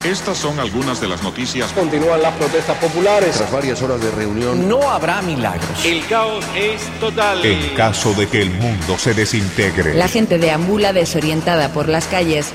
Estas son algunas de las noticias. Continúan las protestas populares. Tras varias horas de reunión, no habrá milagros. El caos es total. En caso de que el mundo se desintegre. La gente deambula desorientada por las calles.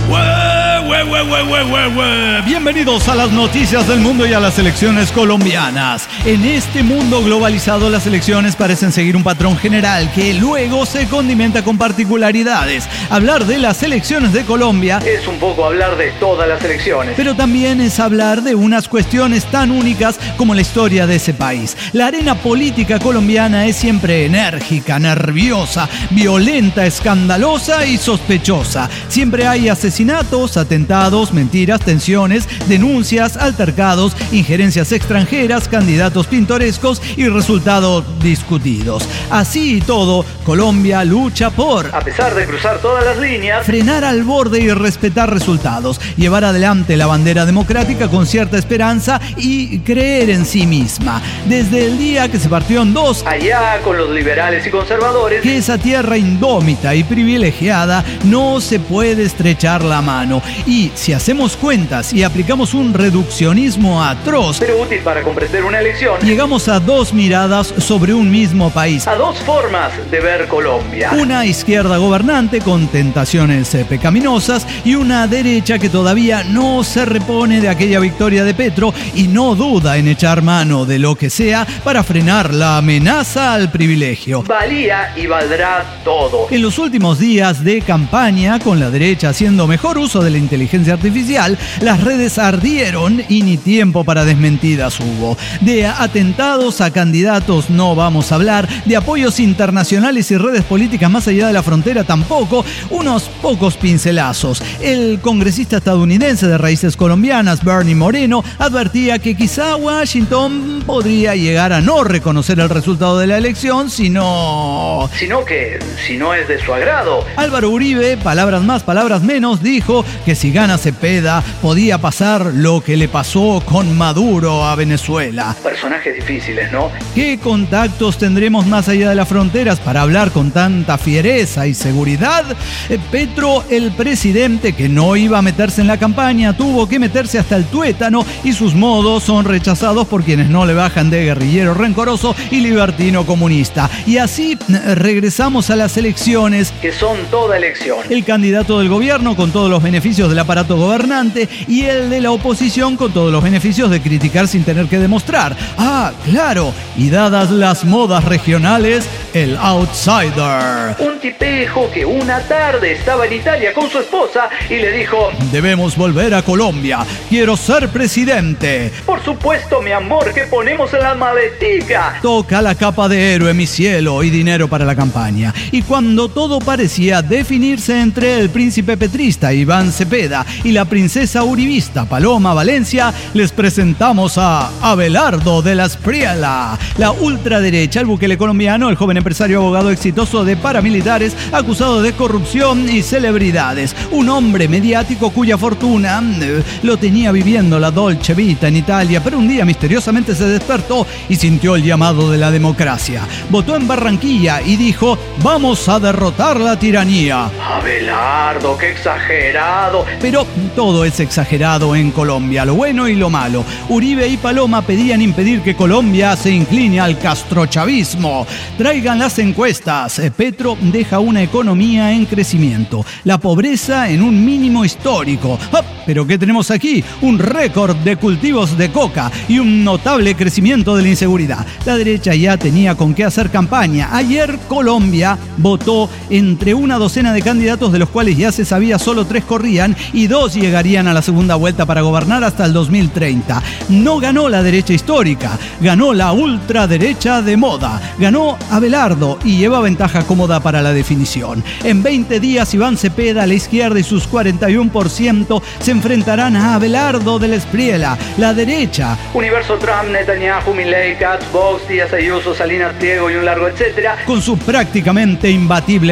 Bienvenidos a las noticias del mundo y a las elecciones colombianas. En este mundo globalizado, las elecciones parecen seguir un patrón general que luego se condimenta con particularidades. Hablar de las elecciones de Colombia es un poco hablar de todas las elecciones, pero también es hablar de unas cuestiones tan únicas como la historia de ese país. La arena política colombiana es siempre enérgica, nerviosa, violenta, escandalosa y sospechosa. Siempre hay asesinatos, atentados, mentiras, tensiones, denuncias, altercados, injerencias extranjeras, candidatos pintorescos y resultados discutidos. Así y todo, Colombia lucha por, a pesar de cruzar todas las líneas, frenar al borde y respetar resultados, llevar adelante la bandera democrática con cierta esperanza y creer en sí misma. Desde el día que se partió en dos, allá con los liberales y conservadores, que esa tierra indómita y privilegiada no se puede estrechar la mano. Y si hacemos cuentas y aplicamos un reduccionismo atroz, pero útil para comprender una elección, llegamos a dos miradas sobre un mismo país, a dos formas de ver Colombia. Una izquierda gobernante con tentaciones pecaminosas y una derecha que todavía no se repone de aquella victoria de Petro y no duda en echar mano de lo que sea para frenar la amenaza al privilegio. Valía y valdrá todo. En los últimos días de campaña, con la derecha haciendo mejor uso de la inteligencia artificial, las redes ardieron y ni tiempo para desmentidas hubo. De atentados a candidatos no vamos a hablar, de apoyos internacionales y redes políticas más allá de la frontera tampoco, unos pocos pincelazos. El congresista estadounidense de raíces colombianas, Bernie Moreno, advertía que quizá Washington podría llegar a no reconocer el resultado de la elección, sino que si no es de su agrado. Álvaro Uribe, palabras más, palabras menos, dijo que si gana Cepeda podía pasar lo que le pasó con Maduro a Venezuela. Personajes difíciles, ¿no? ¿Qué contactos tendremos más allá de las fronteras para hablar con tanta fiereza y seguridad? Petro, el presidente que no iba a meterse en la campaña, tuvo que meterse hasta el tuétano y sus modos son rechazados por quienes no le bajan de guerrillero rencoroso y libertino comunista. Y así regresamos a las elecciones, que son toda elección. El candidato del gobierno con todos los beneficios del aparato gobernante y el de la oposición con todos los beneficios de criticar sin tener que demostrar. Ah, claro, y dadas las modas regionales, el outsider. Un tipejo que una tarde estaba en Italia con su esposa y le dijo: debemos volver a Colombia, quiero ser presidente. Por supuesto, mi amor, que ponemos en la maletica. Toca la capa de héroe, mi cielo, y dinero para la campaña. Y cuando todo parecía definirse entre el príncipe petrista Iván Cepeda y la princesa uribista Paloma Valencia, les presentamos a Abelardo de la Espriella, la ultraderecha, el Bukele colombiano, el joven empresario abogado exitoso de paramilitares acusado de corrupción y celebridades. Un hombre mediático cuya fortuna lo tenía viviendo la Dolce Vita en Italia, pero un día misteriosamente se despertó y sintió el llamado de la democracia. Votó en Barranquilla y dijo: vamos a derrotar la tiranía. Abelardo, qué exagerado. Pero todo es exagerado en Colombia, lo bueno y lo malo. Uribe y Paloma pedían impedir que Colombia se incline al castrochavismo. Traigan las encuestas. Petro deja una economía en crecimiento, la pobreza en un mínimo histórico. ¡Ah! ¿Pero qué tenemos aquí? Un récord de cultivos de coca y un notable crecimiento de la inseguridad. La derecha ya tenía con qué hacer campaña. Ayer Colombia votó entre una docena de candidatos, de los cuales ya se sabía solo 3 corrían y 2 llegarían a la segunda vuelta para gobernar hasta el 2030. No ganó la derecha histórica, ganó la ultraderecha de moda, ganó Abelardo y lleva ventaja cómoda para la definición. En 20 días Iván Cepeda, la izquierda y sus 41% se enfrentarán a Abelardo de la Espriella, la derecha. Universo Trump, Netanyahu, Milei, Katz, Vox, Díaz Ayuso, Salinas Pliego y un largo etcétera, con su prácticamente imbatible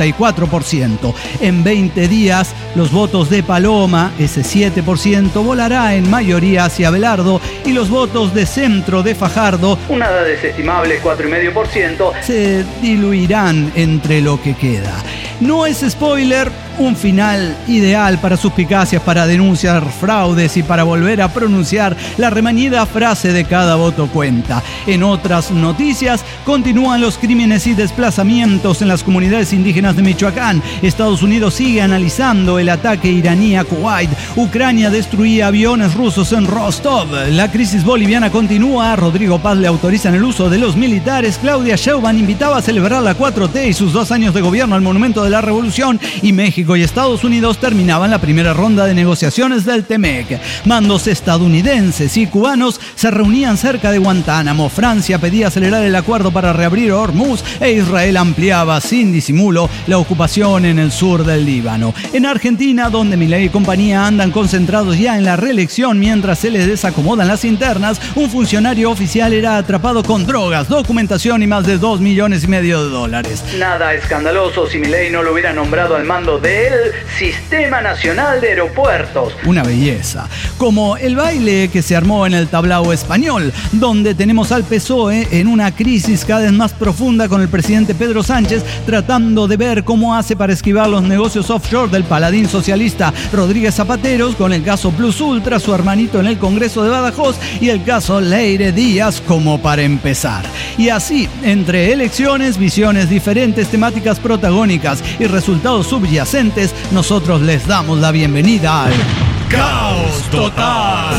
44%. En 20 días los votos de Paloma, ese 7%, volará en mayoría hacia Abelardo y los votos de centro de Fajardo, una desestimable 4,5%, se diluirán entre lo que queda. No es spoiler, Un final ideal para suspicacias, para denunciar fraudes y para volver a pronunciar la remanida frase de cada voto cuenta. En otras noticias, continúan los crímenes y desplazamientos en las comunidades indígenas de Michoacán. Estados Unidos sigue analizando el ataque iraní a Kuwait. Ucrania destruía aviones rusos en Rostov. La crisis boliviana continúa. Rodrigo Paz le autorizan el uso de los militares. Claudia Sheinbaum invitaba a celebrar la 4T y sus 2 años de gobierno al Monumento de la Revolución. Y México y Estados Unidos terminaban la primera ronda de negociaciones del TEMEC. Mandos estadounidenses y cubanos se reunían cerca de Guantánamo. Francia pedía acelerar el acuerdo para reabrir Hormuz e Israel ampliaba sin disimulo la ocupación en el sur del Líbano. En Argentina, donde Milei y compañía andan concentrados ya en la reelección mientras se les desacomodan las internas, un funcionario oficial era atrapado con drogas, documentación y más de $2,5 millones de dólares. Nada escandaloso si Milei no lo hubiera nombrado al mando del Sistema Nacional de Aeropuertos. Una belleza. Como el baile que se armó en el tablao español, donde tenemos al PSOE en una crisis cada vez más profunda con el presidente Pedro Sánchez tratando de ver cómo hace para esquivar los negocios offshore del paladín socialista Rodríguez Zapateros, con el caso Plus Ultra, su hermanito en el Congreso de Badajoz y el caso Leire Díaz como para empezar. Y así, entre elecciones, visiones diferentes, temáticas protagónicas y resultados subyacentes, nosotros les damos la bienvenida al Caos Total.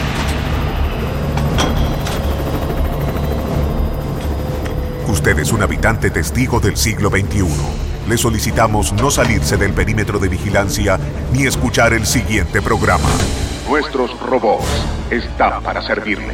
Usted es un habitante testigo del siglo XXI. Le solicitamos no salirse del perímetro de vigilancia ni escuchar el siguiente programa. Nuestros robots están para servirle.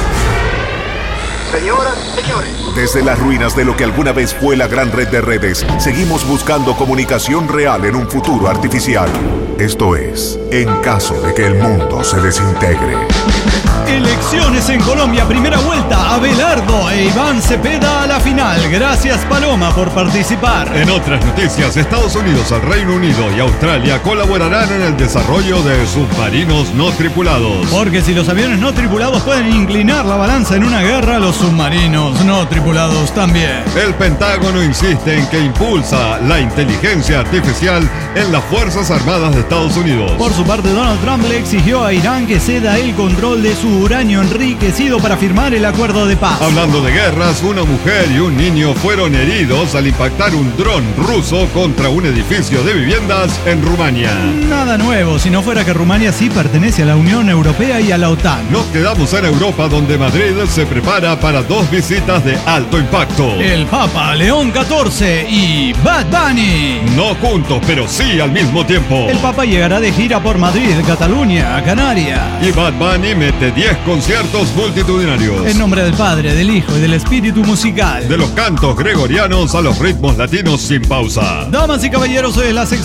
Señoras y señores, Desde las ruinas de lo que alguna vez fue la gran red de redes, seguimos buscando comunicación real en un futuro artificial. Esto es, en caso de que el mundo se desintegre. Elecciones en Colombia, primera vuelta. Abelardo e Iván Cepeda a la final. Gracias, Paloma, por participar. En otras noticias, Estados Unidos, el Reino Unido y Australia colaborarán en el desarrollo de submarinos no tripulados. Porque si los aviones no tripulados pueden inclinar la balanza en una guerra, los submarinos no tripulados también. El Pentágono insiste en que impulsa la inteligencia artificial en las Fuerzas Armadas de Estados Unidos. Por su parte, Donald Trump le exigió a Irán que ceda el control de su uranio enriquecido para firmar el acuerdo de paz. Hablando de guerras, una mujer y un niño fueron heridos al impactar un dron ruso contra un edificio de viviendas en Rumania. Nada nuevo, si no fuera que Rumania sí pertenece a la Unión Europea y a la OTAN. Nos quedamos en Europa, donde Madrid se prepara para 2 visitas de alto impacto. El Papa León XIV y Bad Bunny. No juntos, pero sí al mismo tiempo. El Papa llegará de gira por Madrid, Cataluña, Canarias. Y Bad Bunny mete 10 conciertos multitudinarios. En nombre del Padre, del Hijo y del Espíritu musical. De los cantos gregorianos a los ritmos latinos sin pausa. Damas y caballeros, hoy es la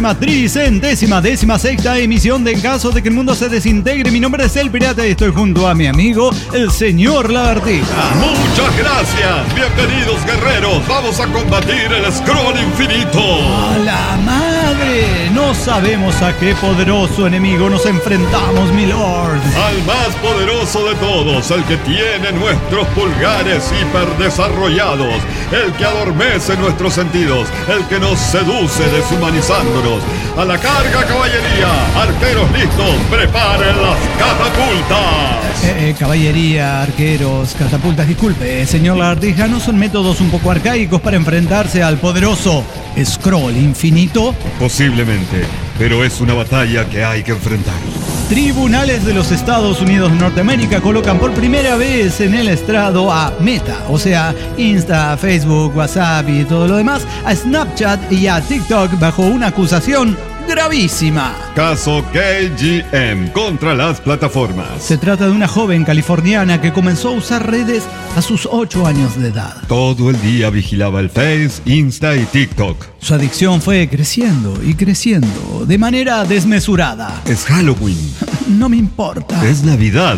616ª emisión de En caso de que el mundo se desintegre. Mi nombre es El Pirata y estoy junto a mi amigo, el señor Lagartija. Muchas gracias. Bienvenidos, guerreros. Vamos a combatir el Skrull infinito. ¡A la madre! No sabemos a qué poderoso enemigo nos enfrentamos, mi lord. Al más poderoso de todos, el que tiene nuestros pulgares hiperdesarrollados, el que adormece nuestros sentidos, el que nos seduce deshumanizándonos. A la carga, caballería, arqueros listos, preparen las catapultas. Caballería, arqueros, catapultas, disculpe, señor Lagartija, ¿no son métodos un poco arcaicos para enfrentarse al poderoso Skrull infinito? Posiblemente, pero es una batalla que hay que enfrentar. Tribunales de los Estados Unidos de Norteamérica colocan por primera vez en el estrado a Meta, o sea, Insta, Facebook, WhatsApp y todo lo demás, a Snapchat y a TikTok bajo una acusación gravísima. Caso KGM contra las plataformas. Se trata de una joven californiana que comenzó a usar redes a sus 8 años de edad. Todo el día vigilaba el Face, Insta y TikTok. Su adicción fue creciendo y creciendo de manera desmesurada. Es Halloween. No me importa. Es Navidad.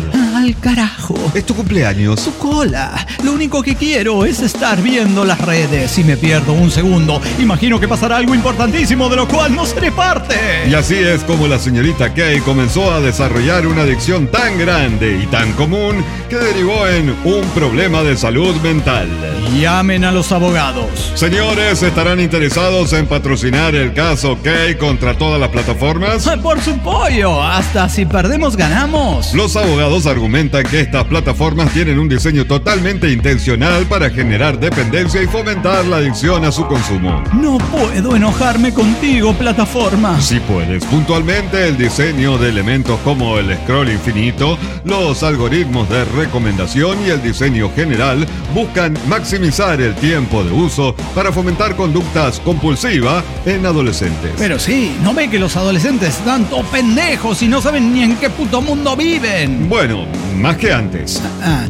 al carajo. Es tu cumpleaños. Su cola. Lo único que quiero es estar viendo las redes. Si me pierdo un segundo, imagino que pasará algo importantísimo de lo cual no seré parte. Y así es como la señorita Kay comenzó a desarrollar una adicción tan grande y tan común que derivó en un problema de salud mental. Llamen a los abogados. Señores, ¿estarán interesados en patrocinar el caso Kay contra todas las plataformas? Por su pollo, hasta si perdemos ganamos. Los abogados argumentan que estas plataformas tienen un diseño totalmente intencional para generar dependencia y fomentar la adicción a su consumo. No puedo enojarme contigo, plataforma. Si puedes. Puntualmente, el diseño de elementos como el scroll infinito, los algoritmos de recomendación y el diseño general buscan maximizar el tiempo de uso para fomentar conductas compulsivas en adolescentes. Pero sí, ¿no ve que los adolescentes están todos pendejos y no saben ni en qué puto mundo viven? Bueno, más que antes.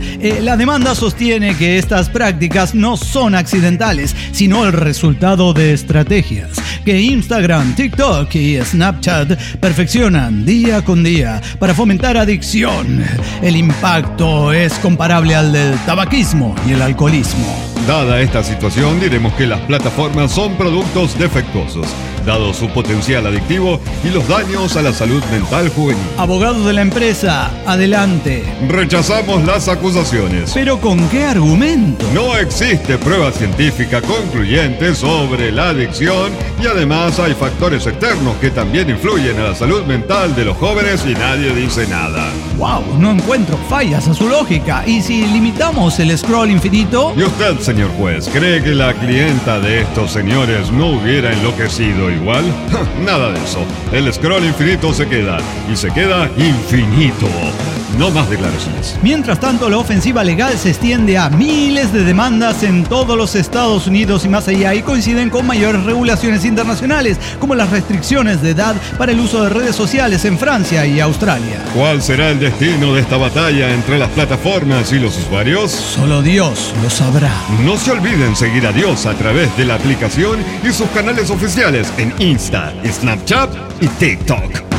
La demanda sostiene que estas prácticas no son accidentales, sino el resultado de estrategias que Instagram, TikTok y Snapchat perfeccionan día con día para fomentar adicción. El impacto es comparable al del tabaquismo y el alcoholismo. Dada esta situación, diremos que las plataformas son productos defectuosos, dado su potencial adictivo y los daños a la salud mental juvenil. Abogados de la empresa, adelante. Rechazamos las acusaciones. ¿Pero con qué argumento? No existe prueba científica concluyente sobre la adicción y además hay factores externos que también influyen a la salud mental de los jóvenes y nadie dice nada. ¡Wow! No encuentro fallas a su lógica. ¿Y si limitamos el scroll infinito? ¿Y usted, señor juez, cree que la clienta de estos señores no hubiera enloquecido igual? Nada de eso. El scroll infinito se queda. Y se queda infinito. No más declaraciones. Mientras tanto, la ofensiva legal se extiende a miles de demandas en todos los Estados Unidos y más allá, y coinciden con mayores regulaciones internacionales, como las restricciones de edad para el uso de redes sociales en Francia y Australia. ¿Cuál será el destino de esta batalla entre las plataformas y los usuarios? Solo Dios lo sabrá. No se olviden seguir a Dios a través de la aplicación y sus canales oficiales en Insta, Snapchat y TikTok.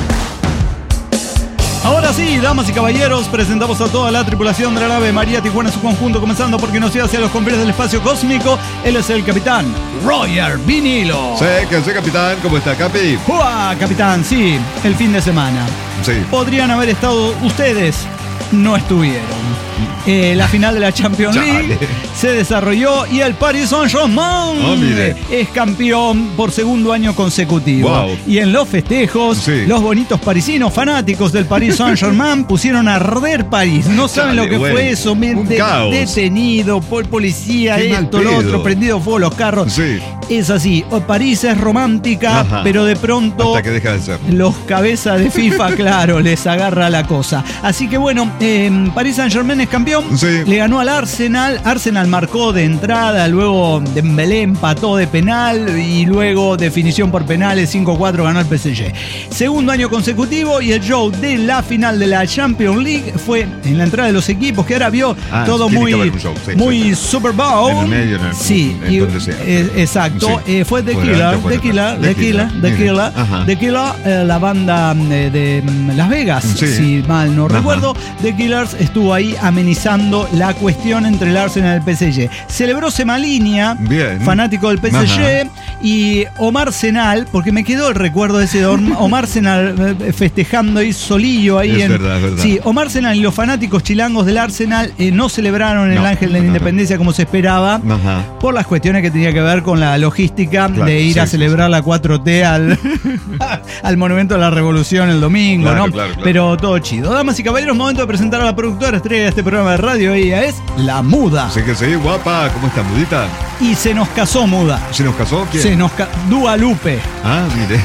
Ahora sí, damas y caballeros, presentamos a toda la tripulación de la nave María Tijuana en su conjunto, comenzando porque nos lleva hacia los confines del espacio cósmico. Él es el capitán Roger Vinilo. Sí, que soy capitán. ¿Cómo está, Capi? ¡Uah, capitán! Sí, el fin de semana. Sí. Podrían haber estado ustedes, no estuvieron. La final de la Champions League se desarrolló y el Paris Saint-Germain es campeón por segundo año consecutivo. Wow. Y en los festejos, los bonitos parisinos fanáticos del Paris Saint-Germain pusieron a arder París. No saben lo que fue eso, detenido por policía, qué esto, lo otro, prendido fuego los carros. Sí. Es así, París es romántica, pero de pronto hasta que deja de ser. Los cabezas de FIFA, claro, les agarra la cosa. Así que bueno, Paris Saint-Germain es campeón. Sí. Le ganó al Arsenal. Arsenal marcó de entrada, luego Dembélé empató de penal y luego definición por penales 5-4 ganó el PSG. Segundo año consecutivo y el show de la final de la Champions League fue en la entrada de los equipos, que ahora vio todo muy Super Bowl. En el medio, en donde sea. Exacto. Sí. Fue The Killer, la banda de Las Vegas, si mal no recuerdo. The Killers estuvo ahí amenizando la cuestión entre el Arsenal y el PSG. Celebró Semalinha, fanático del PSG, y Omar Senal, porque me quedó el recuerdo de ese Omar Senal festejando ahí solillo ahí. Es verdad. Sí, Omar Senal y los fanáticos chilangos del Arsenal no celebraron el Ángel de la Independencia como se esperaba, por las cuestiones que tenía que ver con la logística de ir a celebrar la 4T al Monumento de la Revolución el domingo, ¿no? Claro. Pero todo chido. Damas y caballeros, momento de presentar a la productora estrella de este programa de radio. Ella es La Muda. Así que sí, guapa. ¿Cómo está, Mudita? Y se nos casó, Muda. ¿Se nos casó? ¿Quién? Dua Lupe. Ah, mire.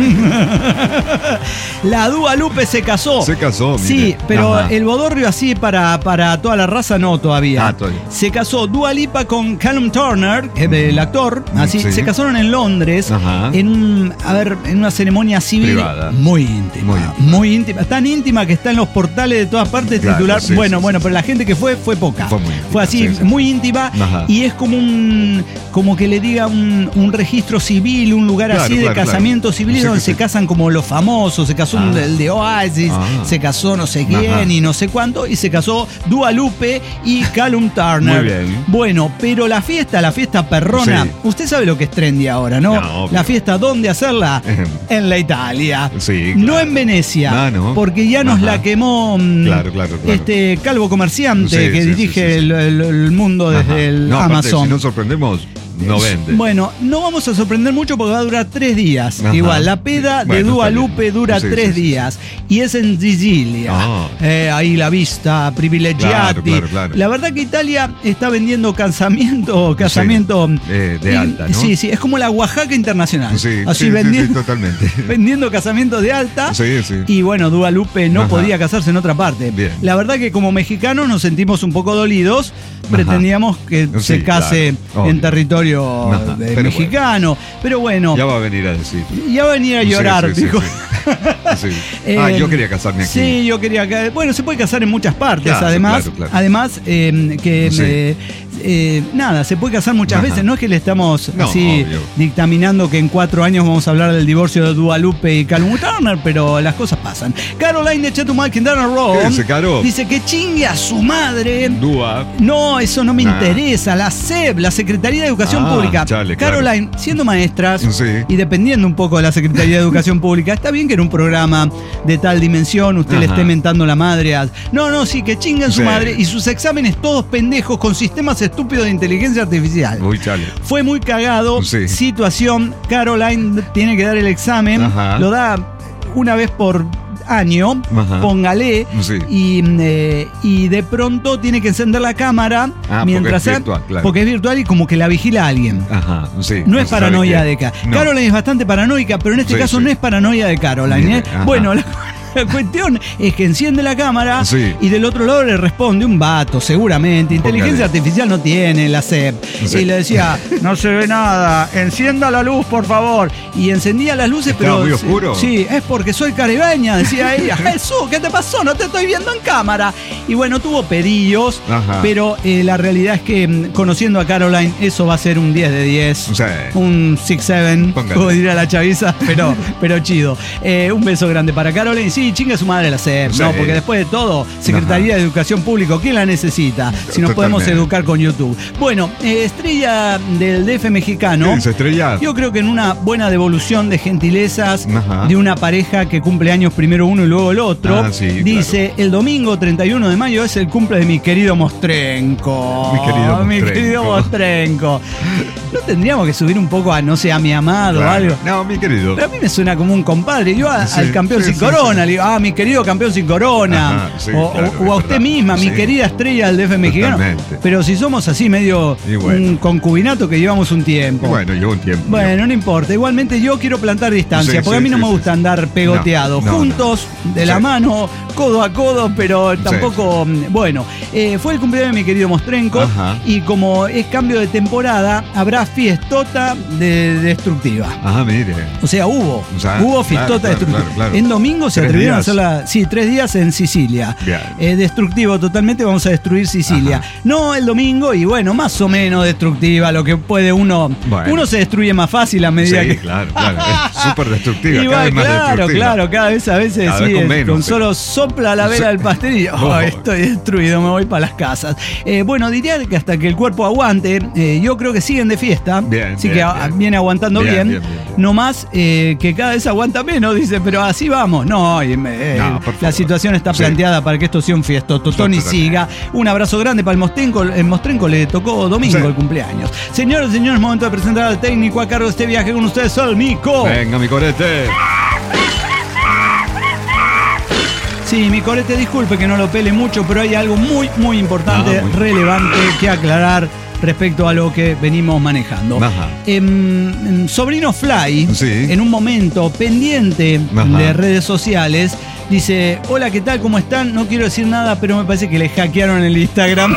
La Dua Lupe se casó. Se casó, mire. Sí, pero el bodorrio así para toda la raza no todavía. Todavía. Se casó Dua Lipa con Callum Turner, el actor. Así, se casaron en Londres en una ceremonia civil muy íntima. Tan íntima que está en los portales de todas partes, titular. Bueno, pero pero la gente que fue poca. Fue así, sí. muy íntima. Ajá. Y es como que le diga un registro civil, un lugar así de casamiento civil, Sí, donde sí, se sí. casan como los famosos. Se casó el de Oasis, se casó no sé quién Ajá. y no sé cuánto, y se casó Dua Lupe y Callum Turner. Muy bien. Bueno, pero la fiesta perrona, Sí. usted sabe lo que es trendy ahora, ¿no? No, obvio. La fiesta, ¿dónde hacerla? En la Italia. Sí, No claro. en Venecia. Ah, ¿no? Porque ya nos Ajá. la quemó Claro. este calvo comerciante Sí, que sí, dirige sí, sí. el mundo desde Ajá. el No, aparte, Amazon. si no sorprendemos, no vende. Bueno, no vamos a sorprender mucho porque va a durar 3 días. Ajá. Igual, la peda de Bueno, Dua está bien. Lupe dura Sí, 3 sí, sí. días. Y es en Sicilia. Ahí la vista privilegiati. Claro. La verdad que Italia está vendiendo casamiento de alta, ¿no? Sí, es como la Oaxaca internacional. Sí, Así sí, vendiendo, totalmente. vendiendo casamientos de alta. Sí. Y bueno, Dua Lupe no Ajá. podía casarse en otra parte. Bien. La verdad que como mexicanos nos sentimos un poco dolidos. Pretendíamos que Sí, se case claro, en obvio. territorio Ajá, pero mexicano. Pero bueno, Ya va a venir a decir. ya va a venir a llorar, Sí. dijo. Sí. Eh, Yo quería casarme aquí. Sí, yo quería que. Bueno, se puede casar en muchas partes, Claro, además. claro. Además, nada, se puede casar muchas Ajá. veces. No es que le estamos No, así obvio. dictaminando que en 4 años vamos a hablar del divorcio de Dua Lupe y Callum Turner, pero las cosas pasan. Caroline de Chetumal, Quintana Roo, ¿Qué dice, Caro? dice que chingue a su madre. Dua. No, eso no me Nah. interesa. La SEP, la Secretaría de Educación Pública. chale, claro. Caroline, siendo maestras Sí. y dependiendo un poco de la Secretaría de Educación Pública, está bien que en un programa de tal dimensión usted le Ajá. esté mentando la madre a... No, sí, que chinguen su Sí. madre y sus exámenes todos pendejos con sistemas estúpidos de inteligencia artificial. Uy, chale. Fue muy cagado. Sí. Situación, Caroline tiene que dar el examen. Ajá. Lo da una vez por año, Ajá. póngale, Sí. y de pronto tiene que encender la cámara mientras porque es virtual, claro. porque es virtual y como que la vigila alguien. Ajá, sí. No es se sabe paranoia qué. de acá. No. Caroline es bastante paranoica, pero en este Sí, caso sí. no es paranoia de Caroline. Bien, ajá. Bueno, la cuestión es que enciende la cámara Sí. y del otro lado le responde un vato, seguramente. Inteligencia Póngale. artificial no tiene la SEP. Sí. Y le decía, no se ve nada, encienda la luz, por favor. Y encendía las luces, ¿Estaba pero. muy oscuro? Sí, es porque soy caribeña, decía ella. Jesús, ¿qué te pasó? No te estoy viendo en cámara. Y bueno, tuvo pedillos, Ajá. pero la realidad es que conociendo a Caroline, eso va a ser un 10 de 10. Sí. Un 6-7, Póngale. como diría la chaviza, pero chido. Un beso grande para Caroline. Sí, chinga su madre la SEP, Sí. ¿no? Porque después de todo, Secretaría de Educación Pública, ¿quién la necesita? Si nos podemos Totalmente. educar con YouTube. Bueno, estrella del DF ¿Qué mexicano. dice, Estrella? Yo creo que en una buena devolución de gentilezas Ajá. de una pareja que cumple años primero uno y luego el otro, Ah, sí, dice, el domingo 31 de mayo es el cumple de mi querido Mostrenco. Mi querido Mostrenco. ¿No tendríamos que subir un poco a, no sé, a mi amado o Claro. algo? No, mi querido. Pero a mí me suena como un compadre. Yo Sí, al campeón sí, sin sí, corona, sí. le digo, mi querido campeón sin corona. Ajá, sí, o claro, o a es usted verdad. misma, mi Sí. querida estrella del DF mexicano. Totalmente. Pero si somos así medio Y bueno. un concubinato que llevamos un tiempo. Bueno, llevo un tiempo. Bueno, no importa. Igualmente yo quiero plantar distancia, Sí, porque a sí, mí no sí, me sí, gusta sí. andar pegoteado. No, Juntos, de la Sí. mano, codo a codo, pero tampoco... Bueno, fue el cumpleaños de mi querido Mostrenco Ajá. y como es cambio de temporada, habrá fiestota de destructiva. Ajá, mire. O sea, hubo Claro, fiestota claro, destructiva. claro. En domingo se 3 atrevieron a días. hacerla, 3 días en Sicilia. Bien. Destructivo totalmente, vamos a destruir Sicilia. Ajá. No el domingo y bueno, más o menos destructiva, lo que puede uno. Bueno. Uno se destruye más fácil a medida Sí, que. claro. Es súper destructiva. Y Cada va, vez más claro, destructiva. claro, cada vez a veces Cada sí, vez con menos, con pero- solo sopla la vela Sí. del pastel y Oh. estoy destruido, me voy para las casas. Bueno, diría que hasta que el cuerpo aguante, yo creo que siguen de fiesta, Bien, así bien, que bien. viene aguantando Bien, bien, bien, bien, bien. no más que cada vez aguanta menos, dice, pero así vamos. No, No, por la favor. situación está Sí. planteada para que esto sea un fiestototón y Totalmente. siga. Un abrazo grande para el Mostrenco. El Mostrenco le tocó domingo Sí. el cumpleaños. Señores, es momento de presentar al técnico a cargo de este viaje con ustedes, Solmico. Venga, mi corete. Sí, mi corete, disculpe que no lo pele mucho, pero hay algo muy, muy importante, Muy- relevante que aclarar respecto a lo que venimos manejando. Ajá. Sobrino Fly, Sí. en un momento pendiente Ajá. de redes sociales, dice, hola, ¿qué tal? ¿Cómo están? No quiero decir nada, pero me parece que le hackearon el Instagram.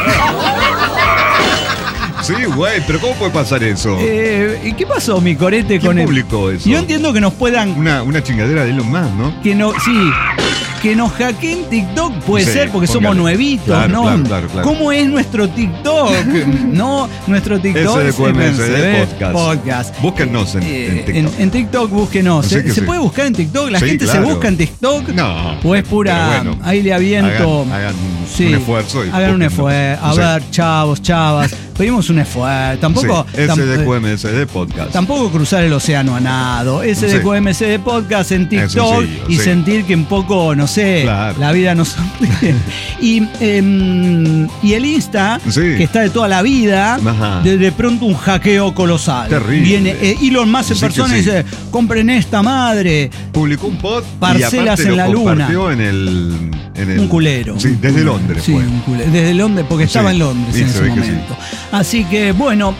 Sí, güey, pero ¿cómo puede pasar eso? ¿Qué pasó, mi corete, ¿Quién con el publicó eso? Yo entiendo que nos puedan... Una chingadera de Elon Musk, ¿no? Que no, sí, Que nos hackeen TikTok puede Sí, ser porque póngale. somos nuevitos, Claro, ¿no? claro. ¿Cómo es nuestro TikTok? No, nuestro TikTok es SDQMSD Podcast. Búsquennos en TikTok. En TikTok búsquenos. Sí que ¿Se sí. puede buscar en TikTok? ¿La Sí, gente claro. se busca en TikTok? No. ¿O es pura... Pero bueno, ahí le aviento... Hagan Sí, un esfuerzo. hagan un esfuerzo. A ver, chavos, chavas, pedimos un esfuerzo. Tampoco... SDQMSD Podcast. Tampoco cruzar el océano a nado. SDQMSD Podcast en TikTok sí, y sí. sentir que un poco, no sé, Claro. la vida nos sonríe. y el Insta, Sí. que está de toda la vida, Ajá. de pronto un hackeo colosal. Terrible. Viene Elon Musk en Sí que persona y sí. dice, compren esta madre. Publicó un pod Parcelas y aparte en lo la luna. compartió en el Un culero. Sí, desde Londres Sí, fue. un culero. Desde Londres, porque estaba Sí, en Londres y en se ese ve que sí. momento. Así que, bueno,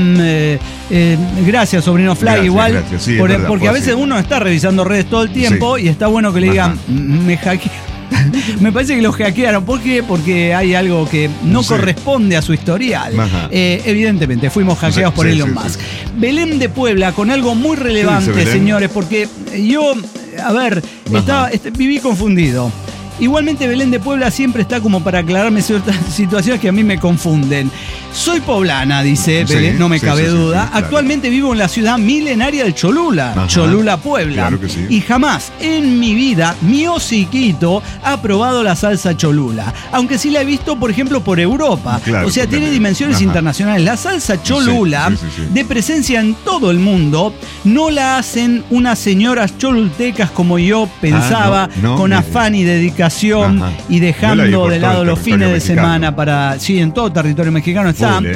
gracias, sobrino Fly, Gracias, igual. gracias. Sí, es porque verdad, fue a veces así. uno está revisando redes todo el tiempo Sí. y está bueno que le digan, Ajá. me hackearon. Me parece que los hackearon. ¿Por qué? Porque hay algo que no Sí. corresponde a su historial. Ajá. Evidentemente, fuimos hackeados Sí, por sí, Elon sí, Musk. sí. Belén de Puebla, con algo muy relevante, Belén? señores, porque yo, a ver, viví confundido. Igualmente Belén de Puebla siempre está como para aclararme ciertas situaciones que a mí me confunden. Soy poblana, dice Sí, Belén, no me sí, cabe sí, sí, duda. sí, claro. Actualmente vivo en la ciudad milenaria de Cholula, Ajá. Cholula, Puebla. Claro que sí. Y jamás en mi vida mi hociquito ha probado la salsa Cholula. Aunque sí la he visto, por ejemplo, por Europa. Claro, o sea, tiene totalmente. dimensiones Ajá. internacionales. La salsa Cholula, Sí, sí, sí. de presencia en todo el mundo, no la hacen unas señoras cholultecas como yo pensaba, no, con mire. afán y dedicación Ajá. y Yo la vi dejando por de todo lado el los fines de territorio semana mexicano. para... Sí, en todo territorio mexicano está. Full,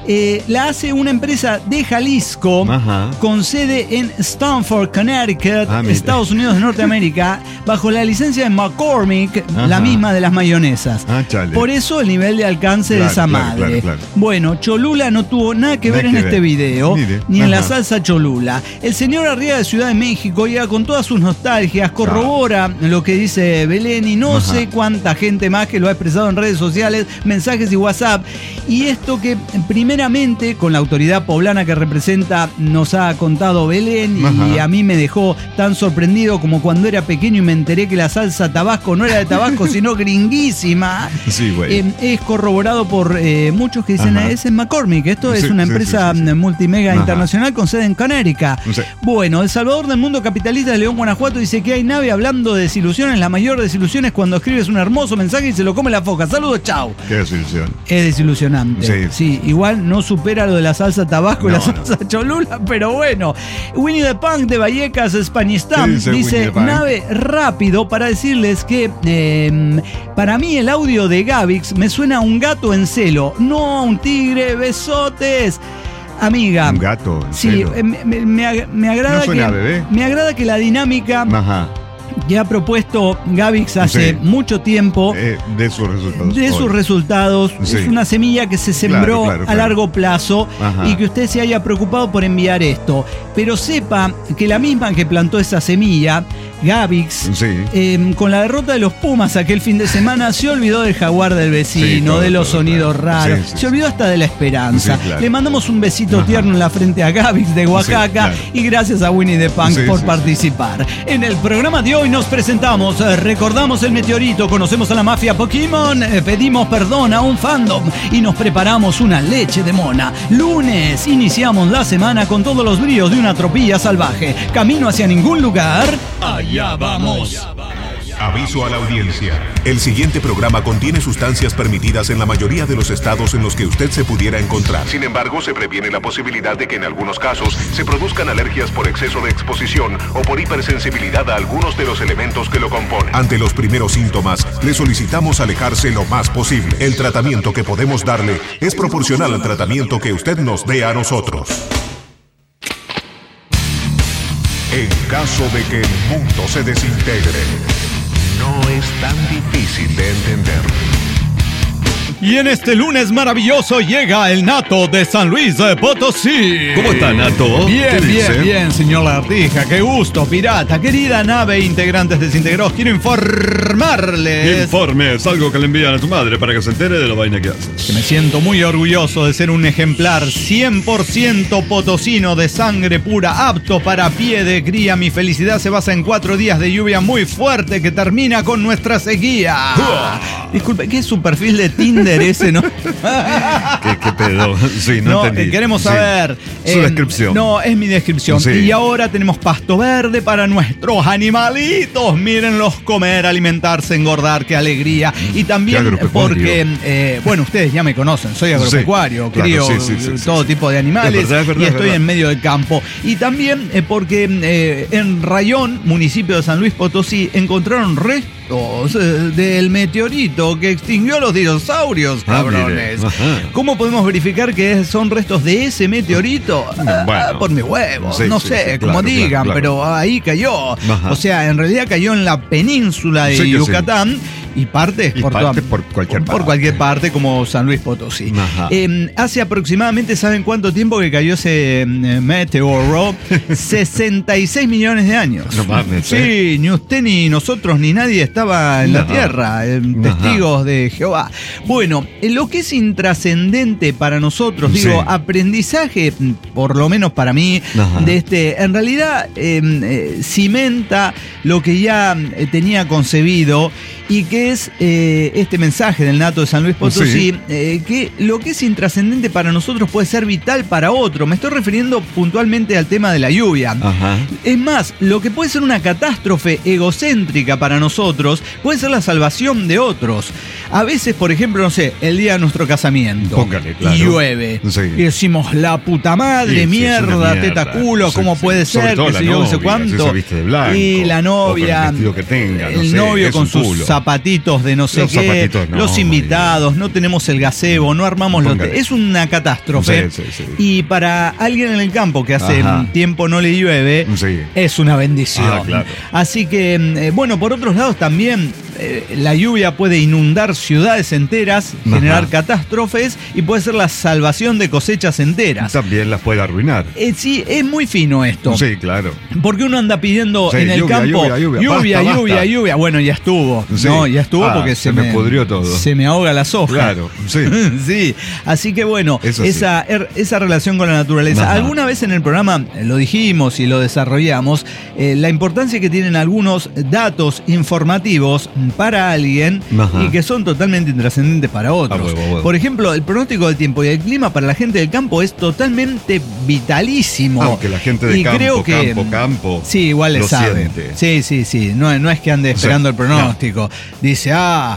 La hace una empresa de Jalisco Ajá. con sede en Stamford, Connecticut, Ah, mire. Estados Unidos de Norteamérica, bajo la licencia de McCormick, Ajá. la misma de las mayonesas. Ah, chale. Por eso el nivel de alcance de Claro, esa claro, madre. claro. Bueno, Cholula no tuvo nada que Nada ver en que este ver. video, Mire. ni en la Ajá. salsa Cholula. El señor Arriaga de Ciudad de México llega con todas sus nostalgias, corrobora lo que dice Belén y no Ajá. sé cuánta gente más que lo ha expresado en redes sociales, mensajes y WhatsApp. Y esto que primeramente con la autoridad poblana que representa nos ha contado Belén y Ajá. a mí me dejó tan sorprendido como cuando era pequeño y me enteré que la salsa Tabasco no era de Tabasco sino gringuísima. Sí, güey. Es corroborado por muchos que dicen, Ajá. es en McCormick, esto es Sí, una sí, empresa sí, sí, sí. multimega Ajá. internacional con sede en Connecticut. Sí. Bueno, El Salvador del mundo capitalista de León, Guanajuato dice que hay nave hablando de desilusiones. La mayor desilusión es cuando escribes un hermoso mensaje y se lo come la foca. Saludos, chau. Qué desilusión. Es desilusionante. Sí, igual no supera lo de la salsa Tabasco y la No, salsa Cholula, pero bueno. Winnie the Punk de Vallecas, Spanistam, ¿Qué dice Winnie dice the Punk? nave rápido para decirles que para mí el audio de Gavix me suena a un gato en celo, no a un tigre. Besotes. Amiga. Un gato. en Sí, celo. me agrada ¿No suena que a bebé? me agrada que la dinámica Ajá. que ha propuesto Gavix hace Sí. mucho tiempo De sus resultados. de sus hoy. resultados. Sí. Es una semilla que se sembró Claro, a largo plazo Ajá. y que usted se haya preocupado por enviar esto. Pero sepa que la misma que plantó esa semilla, Gavix, Sí. con la derrota de los Pumas aquel fin de semana, se olvidó del jaguar del vecino, Sí, todo, de los todo, sonidos claro. raros, Sí, sí, se olvidó hasta de la esperanza. Sí, claro. Le mandamos un besito Ajá. tierno en la frente a Gavix de Oaxaca Sí, claro. y gracias a Winnie the Punk Sí, por sí, participar. En el programa de hoy nos presentamos, recordamos el meteorito, conocemos a la mafia Pokémon, pedimos perdón a un fandom y nos preparamos una leche de mona. Lunes iniciamos la semana con todos los bríos de una tropilla salvaje. Camino hacia ningún lugar. Allá vamos. Aviso a la audiencia. El siguiente programa contiene sustancias permitidas en la mayoría de los estados en los que usted se pudiera encontrar. Sin embargo, se previene la posibilidad de que en algunos casos se produzcan alergias por exceso de exposición o por hipersensibilidad a algunos de los elementos que lo componen. Ante los primeros síntomas, le solicitamos alejarse lo más posible. El tratamiento que podemos darle es proporcional al tratamiento que usted nos dé a nosotros. En caso de que el mundo se desintegre, no es tan difícil de entender. Y en este lunes maravilloso llega el Nato de San Luis de Potosí. ¿Cómo está, Nato? Bien, señor Lagartija. Qué gusto, pirata. Querida nave integrantes desintegrados, quiero informarles. Informes, algo que le envían a tu madre para que se entere de la vaina que haces. Que me siento muy orgulloso de ser un ejemplar 100% potosino de sangre pura, apto para pie de cría. Mi felicidad se basa en 4 días de lluvia muy fuerte que termina con nuestra sequía. Disculpe, ¿qué es su perfil de Tinder ese, no? ¿Qué pedo? Sí, no entendí. Queremos saber. Su descripción. No, es mi descripción. Sí. Y ahora tenemos pasto verde para nuestros animalitos. Mírenlos comer, alimentarse, engordar, qué alegría. Y también porque, bueno, ustedes ya me conocen, soy agropecuario, sí, crío claro, todo tipo de animales. Es verdad, y estoy en medio del campo. Y también porque en Rayón, municipio de San Luis Potosí, encontraron restos del meteorito que extinguió a los dinosaurios, cabrones. ¿Cómo podemos verificar que son restos de ese meteorito? Bueno, por mi huevo, sí, no sí, sé, sí, como claro, digan, claro. pero ahí cayó. Ajá. O sea, en realidad cayó en la península de Yucatán. Y partes por cualquier parte, como San Luis Potosí. Ajá. Hace aproximadamente, ¿saben cuánto tiempo que cayó ese meteoro? 66 millones de años. No mames. Sí, ni usted ni nosotros ni nadie estaba en la Tierra, testigos de Jehová. Bueno, lo que es intrascendente para nosotros, digo, aprendizaje, por lo menos para mí, de en realidad cimenta lo que ya tenía concebido. Y que es este mensaje del Nato de San Luis Potosí, que lo que es intrascendente para nosotros puede ser vital para otro. Me estoy refiriendo puntualmente al tema de la lluvia. Ajá. Es más, lo que puede ser una catástrofe egocéntrica para nosotros puede ser la salvación de otros. A veces, por ejemplo, no sé, el día de nuestro casamiento. Póngale, claro. Y llueve. Sí. Y decimos, la puta madre, mierda, teta culo, ¿cómo puede ser? Que se yo no sé cuánto. Se viste de blanco, y la novia, el que tenga, el novio con sus zapatitos de no sé qué, los invitados, no tenemos el gazebo, no armamos los... Es una catástrofe. Sí. Y para alguien en el campo que hace tiempo no le llueve, es una bendición. Claro. Así que, bueno, por otros lados también la lluvia puede inundar ciudades enteras, generar catástrofes y puede ser la salvación de cosechas enteras. También las puede arruinar. Sí, es muy fino esto. Sí, claro. Porque uno anda pidiendo en el campo lluvia. Bueno, ya estuvo. No, ya estuvo porque se me pudrió todo. Se me ahoga la soja. Claro, sí. Sí. Así que bueno, esa relación con la naturaleza. Alguna vez en el programa lo dijimos y lo desarrollamos, la importancia que tienen algunos datos informativos para alguien y que son totalmente intrascendentes para otros. Por ejemplo, el pronóstico del tiempo y el clima para la gente del campo es totalmente vitalísimo. Aunque la gente de campo. Sí, igual le sabe. Sí. No es que ande esperando el pronóstico. Dice,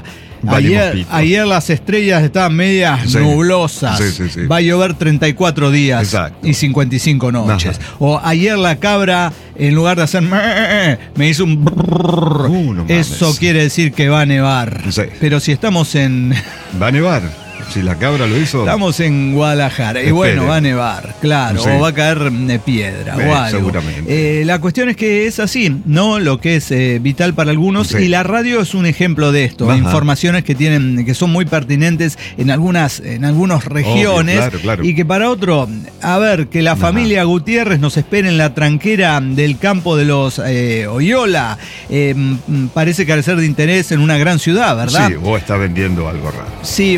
ayer las estrellas estaban medias nublosas. Sí. Va a llover 34 días y 55 noches. O ayer la cabra, en lugar de hacer me hizo un brrr. Eso quiere decir que va a nevar. Pero si estamos en... ¿Va a nevar? Si la cabra lo hizo. Estamos en Guadalajara. Y bueno, va a nevar, claro. O va a caer piedra o algo. Seguramente. La cuestión es que es así, ¿no? Lo que es vital para algunos. Y la radio es un ejemplo de esto. Informaciones que son muy pertinentes en algunas regiones. Obvio, claro. Y que para otro, a ver, que la familia Gutiérrez nos espere en la tranquera del campo de los Oyola. Parece carecer de interés en una gran ciudad, ¿verdad? Sí, vos estás vendiendo algo raro. Sí,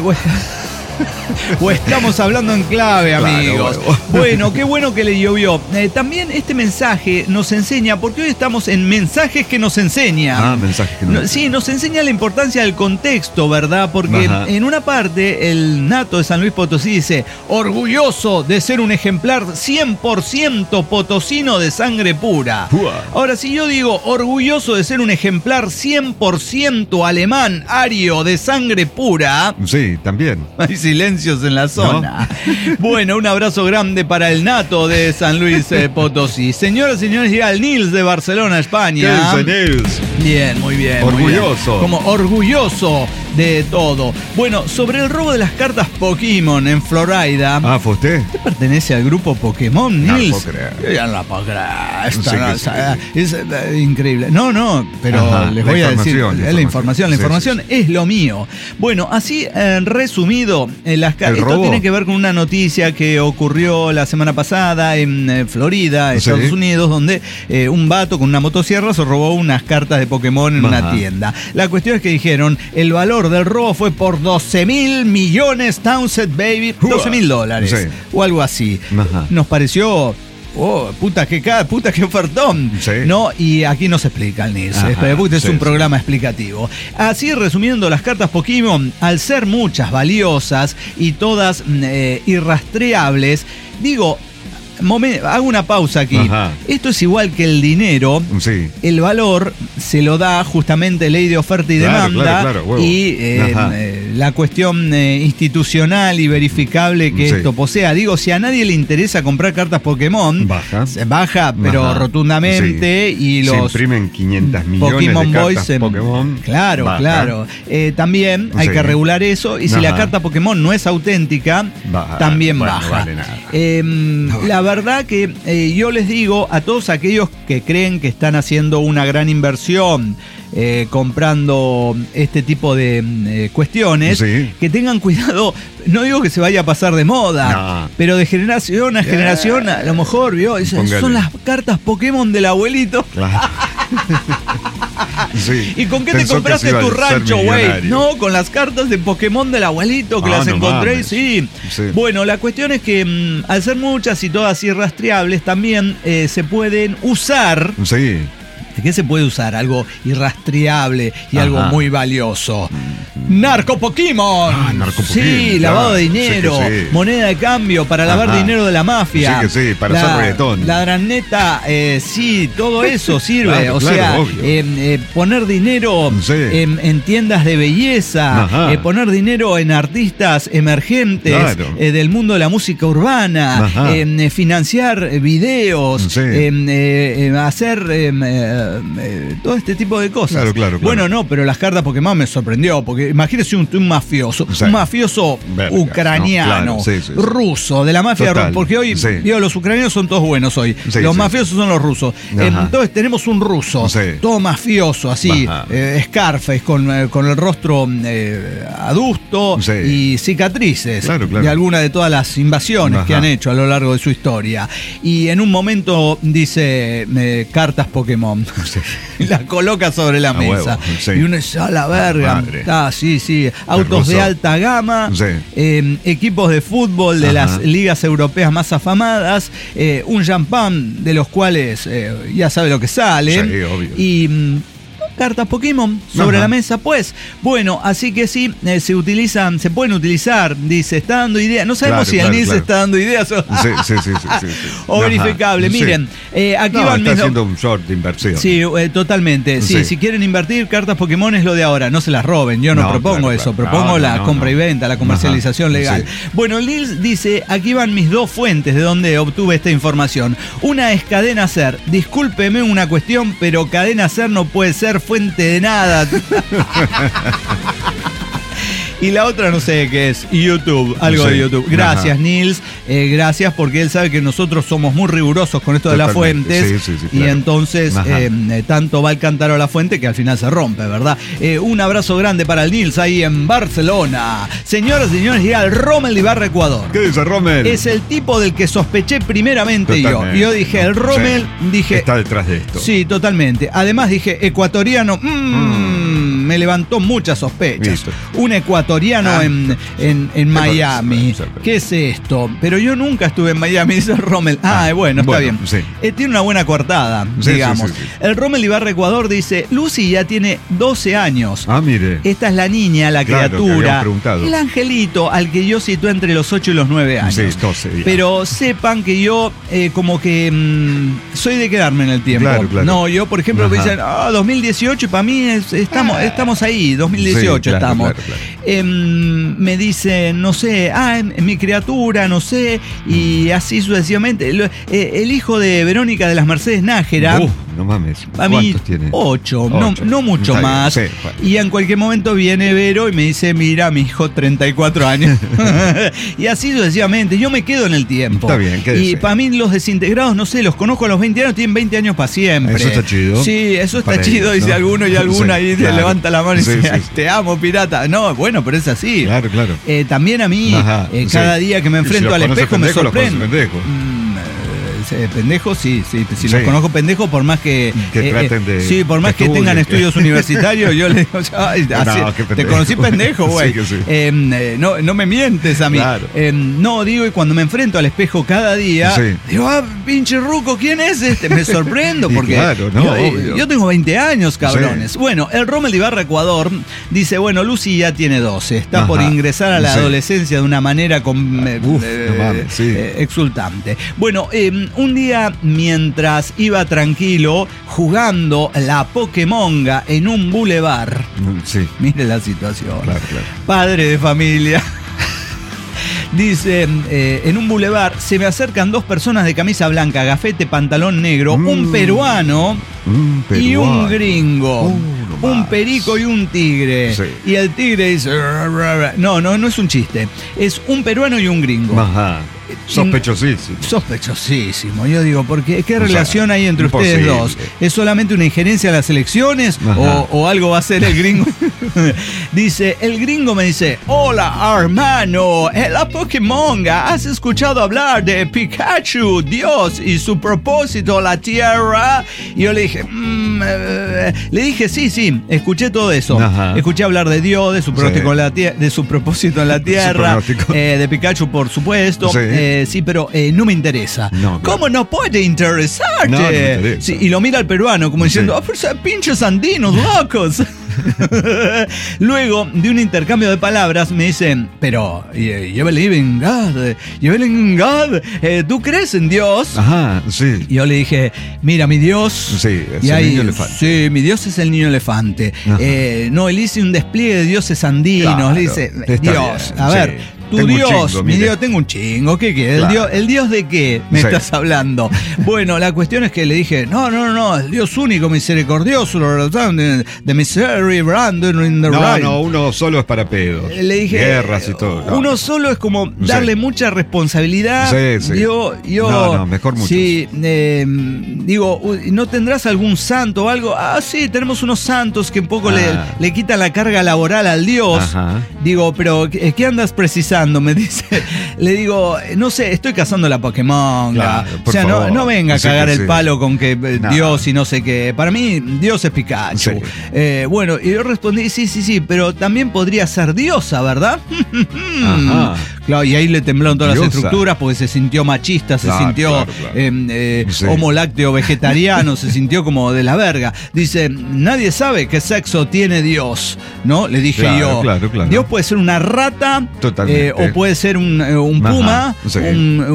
o estamos hablando en clave, amigos. Bueno, qué bueno que le llovió. También este mensaje nos enseña, porque hoy estamos en mensajes que nos enseñan. Mensajes que nos enseñan. Sí, nos enseña la importancia del contexto, ¿verdad? Porque en una parte el Nato de San Luis Potosí dice, orgulloso de ser un ejemplar 100% potosino de sangre pura. Ahora, si yo digo orgulloso de ser un ejemplar 100% alemán, ario, de sangre pura... Sí, también. Hay silencios en la zona. ¿No? Bueno, un abrazo grande para el Nato de San Luis Potosí. Señoras y señores, llega el Nils de Barcelona, España. ¿Qué dice Nils? Bien, muy bien. Orgulloso. Como orgulloso de todo. Bueno, sobre el robo de las cartas Pokémon en Florida. Ah, ¿fue usted? ¿Usted pertenece al grupo Pokémon, No Nils? lo puedo creer. Yo ya no la puedo creer. Esta Sí, no, que o sea, es increíble. No, pero Ajá, les la voy a decir. información, La información Sí. es lo mío. Bueno, así resumido, las cartas. Esto robo? tiene que ver con una noticia que ocurrió la semana pasada en Florida, Estados Unidos, donde un vato con una motosierra se robó unas cartas de Pokémon en una tienda. La cuestión es que dijeron, el valor del robo fue por 12.000 millones Townsend Baby, $12.000 Sí. o algo así. Ajá. Nos pareció... Oh, puta que ofertón. Sí. No, y aquí no se explica el Nils. Ajá, Este es sí, un sí. programa explicativo. Así, resumiendo, las cartas Pokémon, al ser muchas, valiosas y todas irrastreables, digo, hago una pausa aquí. Ajá. Esto es igual que el dinero. Sí. El valor se lo da justamente ley de oferta y Claro, demanda, claro, huevo. y Ajá. la cuestión institucional y verificable que Sí. esto posea. Digo, si a nadie le interesa comprar cartas Pokémon, baja, pero Ajá. rotundamente, Sí. y Se los imprimen 500 millones Pokémon de Boys cartas Pokémon. Claro, baja. claro. También hay Sí. que regular eso, y si Ajá. la carta Pokémon no es auténtica, Baja. también Bueno, baja. no vale nada. La verdad que yo les digo a todos aquellos que creen que están haciendo una gran inversión comprando este tipo de cuestiones, Sí. que tengan cuidado. No digo que se vaya a pasar de moda, No. pero de generación a generación, a lo mejor, ¿vio? Póngale. Son las cartas Pokémon del abuelito. Claro. Sí. ¿Y con qué Pensó te compraste que se iba tu a ser rancho, güey? millonario. No, con las cartas de Pokémon del abuelito que Ah, las no encontré, mames. sí. Sí. Bueno, la cuestión es que al ser muchas y todas irrastreables, también se pueden usar. Sí. ¿De qué se puede usar? Algo irrastreable y Ajá. algo muy valioso. ¡Narco Pokémon! Narco Sí, Pokémon, lavado claro. de dinero, Sí que sí. moneda de cambio para lavar Ajá. dinero de la mafia. Sí que sí, para hacer reggaetón. La graneta, sí, todo eso sirve. Claro, o claro, sea, obvio. poner dinero Sí. en tiendas de belleza, Ajá. poner dinero en artistas emergentes Claro. del mundo de la música urbana, Ajá. financiar videos, Sí. hacer todo este tipo de cosas. Claro, claro, claro. Bueno, no, pero las cartas Pokémon me sorprendió, porque imagínese un mafioso, Sí. un mafioso Verga, ucraniano, ¿no? Claro, sí, sí, sí. ruso, de la mafia Total, rusa, porque hoy, sí. digo, los ucranianos son todos buenos hoy, Sí, los sí. mafiosos son los rusos. Ajá. Entonces tenemos un ruso, Sí. todo mafioso, así, Ajá. Scarface, con el rostro adusto Sí. y cicatrices Claro, claro. de alguna de todas las invasiones que Ajá. han hecho a lo largo de su historia. Y en un momento dice cartas Pokémon. La coloca sobre la mesa. huevo, sí. Y uno dice, a la verga. Madre. Sí. Autos de ruso. alta gama, Sí. equipos de fútbol de Ajá. las ligas europeas más afamadas, un champán de los cuales ya sabe lo que sale. Sí, obvio. Y cartas Pokémon sobre Ajá. la mesa, pues. Bueno, así que sí, se pueden utilizar, dice, está dando ideas. No sabemos Claro, si el claro, Nils claro. está dando ideas o, Sí. o Ajá. verificable. Sí. Miren, aquí No, van está mis haciendo un short de inversión. Sí, totalmente. Sí, Sí. si quieren invertir, cartas Pokémon es lo de ahora. No se las roben. Yo no, No, propongo claro, eso. claro. Propongo No, la no, compra no. y venta, la comercialización Ajá. legal. Sí. Bueno, Nils dice, aquí van mis dos fuentes de donde obtuve esta información. Una es Cadena Ser. Discúlpeme una cuestión, pero Cadena Ser no puede ser fuente de nada. Y la otra no sé qué es, YouTube, algo Sí. de YouTube. Gracias, Ajá. Nils, gracias, porque él sabe que nosotros somos muy rigurosos con esto de las Totalmente. fuentes. Sí, Y claro. entonces Ajá. tanto va el cántaro a la fuente que al final se rompe, ¿verdad? Un abrazo grande para el Nils ahí en Barcelona. Señoras y señores, llega el Rommel de Ibarra, Ecuador. ¿Qué dice Rommel? Es el tipo del que sospeché primeramente Totalmente. yo. Yo dije, el Rommel, Sí. dije... Está detrás de esto. Sí, totalmente. Además dije, ecuatoriano, me levantó muchas sospechas. Listo. Un ecuatoriano Ah. en Miami. sí. ¿Qué es esto? Pero yo nunca estuve en Miami, dice Rommel. Bueno, está bueno, bien. sí. Tiene una buena coartada, Sí, digamos. sí. El Rommel Ibarra Ecuador dice, Lucy ya tiene 12 años. Ah, mire. Esta es la niña, la Claro, que criatura, habíamos preguntado. el angelito al que yo situé entre los 8 y los 9 años. Sí, 12 días. Pero sepan que yo como que soy de quedarme en el tiempo. Claro, claro. No, yo por ejemplo me Ajá. dicen, 2018 y para mí estamos ahí, 2018 Sí, claro, estamos. claro. Me dicen, no sé, mi criatura, no sé, y así sucesivamente. El hijo de Verónica de las Mercedes Nájera. no mames. A mí, ¿Cuántos tiene? 8, Ocho. no mucho Está bien, más. sí, bueno. Y en cualquier momento viene Vero y me dice, mira, mi hijo, 34 años. Y así sucesivamente. Yo me quedo en el tiempo. Está bien, quédese. Y para mí los desintegrados, no sé, los conozco a los 20 años, tienen 20 años para siempre. Eso está chido. Sí, eso está Para chido, ellos, dice ¿no? alguno y alguna, Sí, y claro. levanta la mano y Sí, dice, sí, "Ay, sí. te amo, pirata". No, bueno, pero es así. Claro, claro. También a mí, Ajá, cada sí. día que me Y si enfrento los al conoces espejo me pendejo, los conoces sorprendo. pendejo. Pendejos, sí. Si Sí. los conozco pendejos, por más que. traten de. Sí, por más que estudien. tengan estudios universitarios, yo le digo, "Ay, así, qué te pendejo". conocí pendejo, güey. Sí, que sí. No me mientes a mí. Claro. No, digo, y cuando me enfrento al espejo cada día, Sí. digo, pinche ruco, ¿quién es este? Me sorprendo Y porque claro, no, obvio. yo tengo 20 años, cabrones. Sí. Bueno, el Rommel de Ibarra, Ecuador, dice, bueno, Lucy ya tiene 12, está Ajá. por ingresar a la Sí. adolescencia de una manera no mames, sí. exultante. Bueno, un día mientras iba tranquilo jugando la Pokémonga en un bulevar, Sí, mire la situación, claro. padre de familia. Dice, en un bulevar se me acercan dos personas de camisa blanca, gafete, pantalón negro, un peruano y un gringo. no Un más. perico y un tigre. Sí. Y el tigre dice, no es un chiste. Es un peruano y un gringo. Ajá. Sospechosísimo. Sospechosísimo. Yo digo, porque ¿qué O sea, relación hay entre ustedes imposible. dos? ¿Es solamente una injerencia a las elecciones Ajá. o algo va a hacer el gringo? Dice, el gringo me dice, hola hermano, la Pokémonga, ¿has escuchado hablar de Pikachu, Dios y su propósito a la Tierra? Y yo le dije, sí, escuché todo eso. Ajá. Escuché hablar de Dios, de su propósito, de su propósito en la Tierra, pronóstico. de Pikachu, por supuesto. Sí. Pero no me interesa. No, claro. ¿Cómo no puede interesarte? No me interesa. Sí, y lo mira el peruano como diciendo, Sí. pero son pinches andinos, locos. Luego de un intercambio de palabras me dicen, pero you believe in God, ¿tú crees en Dios? Ajá, sí. Y yo le dije, mira, mi Dios. Sí, es y el ahí, niño elefante. Sí, mi Dios es el niño elefante. Ajá. Él hice un despliegue de dioses andinos. Claro, le dice, está Dios, bien, a ver. sí. Tu Tengo un Dios, chingo, mi mire. Dios, tengo un chingo, ¿qué quieres? Claro. ¿El Dios de qué me Sí. estás hablando? Bueno, la cuestión es que le dije, no, el Dios único, misericordioso, de misery, Brandon in the right. No, uno solo es para pedos. Le dije, Guerras y todo. No. uno solo es como darle mucha responsabilidad. Sí. Yo, No, mejor muchos. Sí, digo, ¿no tendrás algún santo o algo? Sí, tenemos unos santos que un poco le quitan la carga laboral al Dios. Ajá. Digo, pero ¿qué andas precisando? Me dice. Le digo, no sé, estoy cazando la Pokémon. Claro, O por sea, favor. no venga a Sí, cagar que el sí. palo con que No. Dios y no sé qué. Para mí, Dios es Pikachu. Sí. Bueno, y yo respondí, sí, pero también podría ser diosa, ¿verdad? Ajá. Claro, y ahí le temblaron todas Diosa. las estructuras porque se sintió machista, se Claro, sintió claro. Sí. homo lácteo vegetariano, se sintió como de la verga. Dice, nadie sabe qué sexo tiene Dios, ¿no? Le dije Claro, yo. claro. Dios puede ser una rata, Totalmente. o puede ser un puma, Ajá, sí.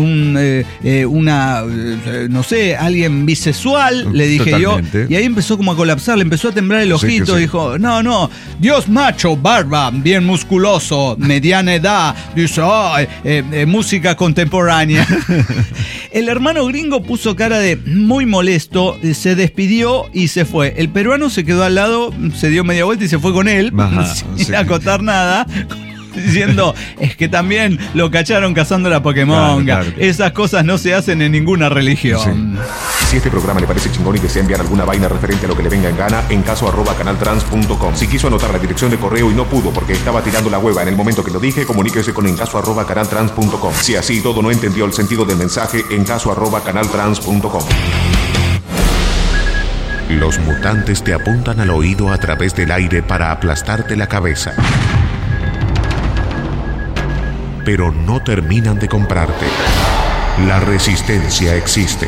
no sé, alguien bisexual, le dije Totalmente. yo. Y ahí empezó como a colapsar, le empezó a temblar el Sí, que ojito, sí. dijo, no, Dios macho, barba, bien musculoso, mediana edad, dice, música contemporánea. El hermano gringo puso cara de muy molesto, se despidió y se fue. El peruano se quedó al lado, se dio media vuelta y se fue con él, Ajá, sin sí. acotar nada. Diciendo, es que también lo cacharon cazando la Pokémon. Claro. Esas cosas no se hacen en ninguna religión. Si este programa le parece chingón y desea enviar alguna vaina referente a lo que le venga en gana, en caso @canaltrans.com. Si quiso anotar la dirección de correo y no pudo porque estaba tirando la hueva en el momento que lo dije, comuníquese con encaso@canaltrans.com. Si así todo no entendió el sentido del mensaje, en caso@canaltrans.com. Los mutantes te apuntan al oído a través del aire para aplastarte la cabeza. Pero no terminan de comprarte. La resistencia existe.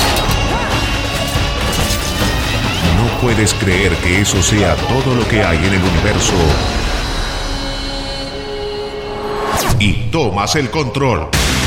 No puedes creer que eso sea todo lo que hay en el universo. Y tomas el control.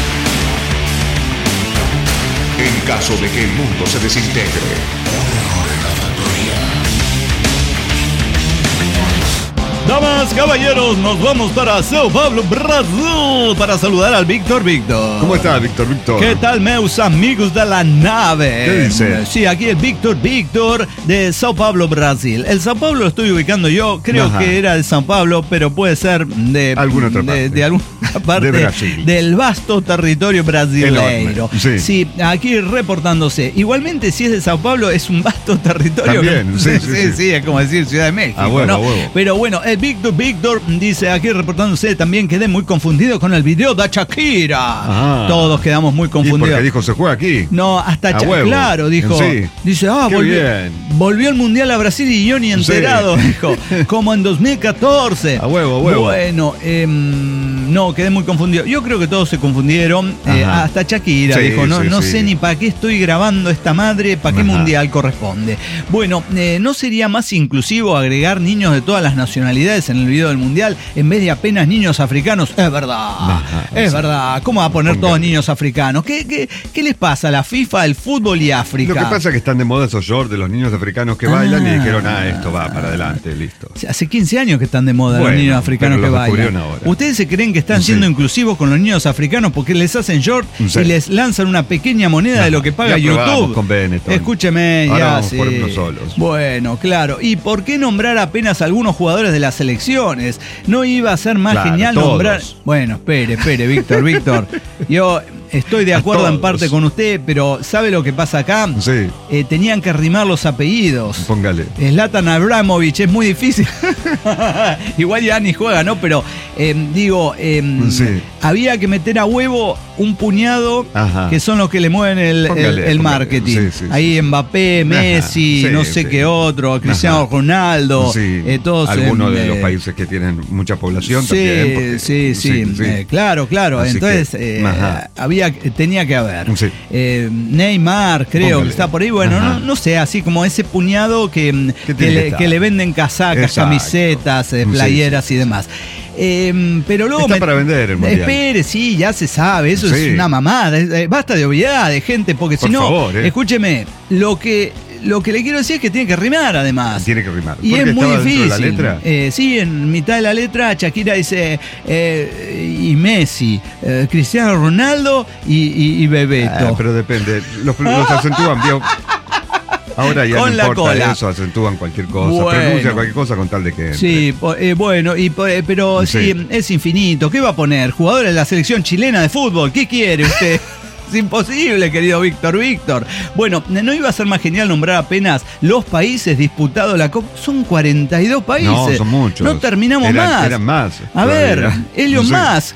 En caso de que el mundo se desintegre. Damas, caballeros, nos vamos para Sao Paulo, Brasil, para saludar al Víctor. ¿Cómo estás, Víctor? ¿Qué tal, meus amigos de la nave? ¿Qué dice? Sí, aquí el Víctor de Sao Paulo, Brasil. El Sao Paulo lo estoy ubicando yo, creo que era de Sao Paulo, pero puede ser de alguna otra parte. De alguna parte de Brasil. Del vasto territorio brasileño. Sí, aquí reportándose. Igualmente, si es de Sao Paulo, es un vasto territorio. También, sí, es como decir Ciudad de México, ¿no? Pero bueno, el Víctor dice aquí reportándose también, quedé muy confundido con el video de Shakira. Todos quedamos muy confundidos. ¿Y porque dijo se juega aquí? No, hasta claro, dijo. Sí. Dice, volvió el Mundial a Brasil y yo ni enterado, dijo. Como en 2014. A huevo. Bueno, no, quedé muy confundido. Yo creo que todos se confundieron. Hasta Shakira dijo, no sé ni para qué estoy grabando esta madre, para qué mundial corresponde. Bueno, ¿no sería más inclusivo agregar niños de todas las nacionalidades en el video del mundial en vez de apenas niños africanos? Es verdad. ¿Cómo va a poner todos niños africanos? ¿Qué les pasa a la FIFA, el fútbol y África? Lo que pasa es que están de moda esos shorts de los niños africanos que bailan y dijeron, esto va para adelante, listo. Hace 15 años que están de moda los niños africanos que bailan. Ahora. ¿Ustedes se creen que están siendo inclusivos con los niños africanos porque les hacen short y les lanzan una pequeña moneda de lo que paga YouTube? Con Benetton. Escúcheme, ahora ya vamos por unos solos. Bueno, claro. ¿Y por qué nombrar apenas algunos jugadores de las selecciones? ¿No iba a ser más genial nombrar? Bueno, espere, Víctor. Yo estoy de acuerdo en parte con usted, pero ¿sabe lo que pasa acá? Sí. Tenían que rimar los apellidos. Póngale. Zlatan Abramovich, es muy difícil. Igual ya ni juega, ¿no? Pero había que meter a huevo un puñado que son los que le mueven el marketing. Sí, ahí Mbappé, Messi, no sé qué otro, Cristiano Ronaldo. Todos algunos de los países que tienen mucha población también. Claro. Así entonces tenía que haber. Neymar, creo que está por ahí. Bueno, no sé, así como ese puñado que le venden casacas, camisetas, playeras y demás. Pero luego está para vender el mundial. Espere, sí, ya se sabe, eso es una mamada. Basta de obviedad de gente, porque si no, escúcheme, lo que le quiero decir es que tiene que rimar, además. Tiene que rimar. Y es muy difícil. ¿La letra? Sí, en mitad de la letra Shakira dice y Messi, Cristiano Ronaldo y Bebeto. Pero depende, los acentúan bien. Ahora ya con no la importa cola. Eso, acentúan cualquier cosa, pronuncian cualquier cosa con tal de que entre. Sí, pero sí, es infinito. ¿Qué va a poner? Jugadores de la selección chilena de fútbol. ¿Qué quiere usted? Es imposible, querido Víctor. Bueno, ¿no iba a ser más genial nombrar apenas los países disputados la Copa? Son 42 países. No, son muchos. No terminamos más. Eran más. A ver, Elon Musk.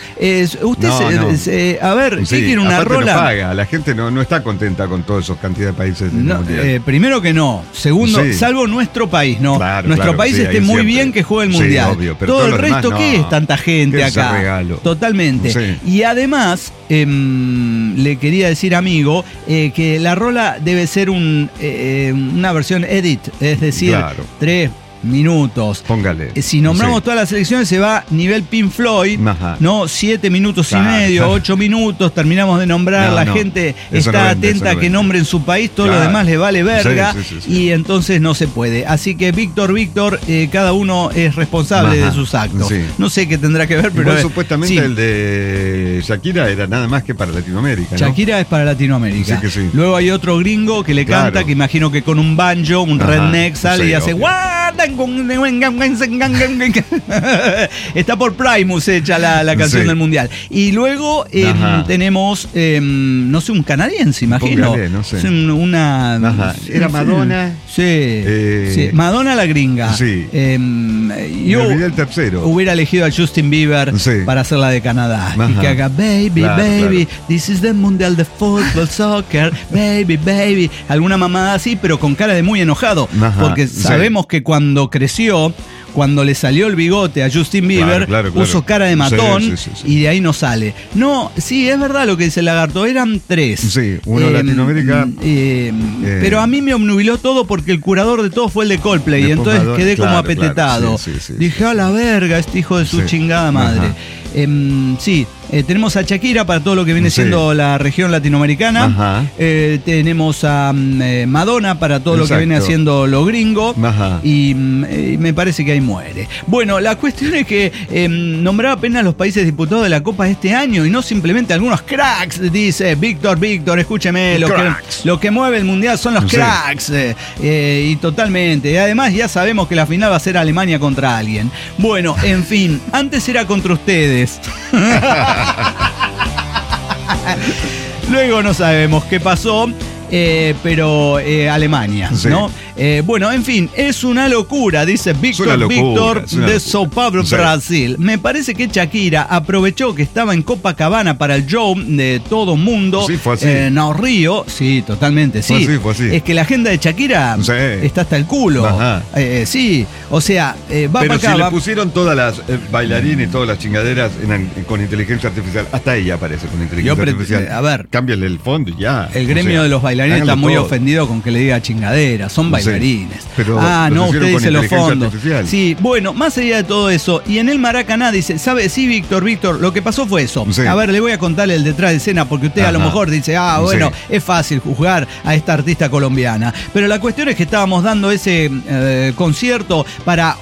A ver, ¿qué quiere una rola? No paga. La gente no está contenta con toda esa cantidad de países del mundial. Primero que no. Segundo, salvo nuestro país, ¿no? Claro, nuestro país esté muy bien que juegue el mundial. Obvio, pero todo el resto, ¿qué es tanta gente acá? Regalo. Totalmente. Y además, le quería decir, amigo, que la rola debe ser una versión edit, es decir, 3 minutos. Póngale. Si nombramos todas las selecciones se va nivel Pink Floyd, ¿no? 7 minutos y medio, 8 minutos, terminamos de nombrar, la gente está atenta a que nombren su país, todo lo demás le vale verga, y entonces no se puede. Así que Víctor, cada uno es responsable de sus actos. No sé qué tendrá que ver, pero igual, supuestamente el de Shakira era nada más que para Latinoamérica, ¿no? Shakira es para Latinoamérica. Luego hay otro gringo que le canta, que imagino que con un banjo, un redneck sale y hace ¡Guarda! Está por Primus hecha la canción del mundial. Y luego tenemos, no sé, un canadiense, imagino. Póngale, no sé. Era Madonna. Sí, Madonna la gringa. Sí. Yo olvidé el tercero. Hubiera elegido a Justin Bieber para hacer la de Canadá. Y que haga baby, this is the mundial de fútbol, soccer, baby. Alguna mamada así, pero con cara de muy enojado. Porque sabemos que cuando creció, cuando le salió el bigote a Justin Bieber, puso cara de matón y de ahí no sale. No, sí, es verdad lo que dice el lagarto, eran 3. Sí, uno Latinoamérica. Pero a mí me obnubiló todo porque el curador de todo fue el de Coldplay y entonces quedé como apetetado. Dije, a la verga, este hijo de su chingada madre. Tenemos a Shakira para todo lo que viene siendo la región latinoamericana. Ajá. Tenemos a Madonna para todo lo que viene haciendo lo gringo. Ajá. Y me parece que ahí muere. Bueno, la cuestión es que nombraba apenas los países diputados de la Copa de este año y no simplemente algunos cracks, dice Víctor, escúcheme, lo que mueve el mundial son los cracks. Y totalmente. Y además ya sabemos que la final va a ser Alemania contra alguien. Bueno, en fin, antes era contra ustedes. Luego no sabemos qué pasó. Pero Alemania, ¿no? Bueno, en fin, es una locura, dice Víctor de São Paulo, Brasil. Me parece que Shakira aprovechó que estaba en Copacabana para el show de todo mundo. Sí, fue así. No, Río, sí, totalmente, sí. Fue así. Es que la agenda de Shakira está hasta el culo. Sí, o sea, va para acá. Pero si le pusieron todas las bailarines y todas las chingaderas con inteligencia artificial, hasta ella aparece con inteligencia artificial. A ver. Cámbiale el fondo y ya. El gremio de los bailarines está muy ofendido con que le diga chingadera, son bailarines. Pero no, usted dice los fondos. Artificial. Sí, bueno, más allá de todo eso, y en el Maracaná dice, ¿sabe? Sí, Víctor, lo que pasó fue eso. Sí. A ver, le voy a contarle el detrás de escena, porque usted a lo mejor dice, bueno, es fácil juzgar a esta artista colombiana. Pero la cuestión es que estábamos dando ese concierto para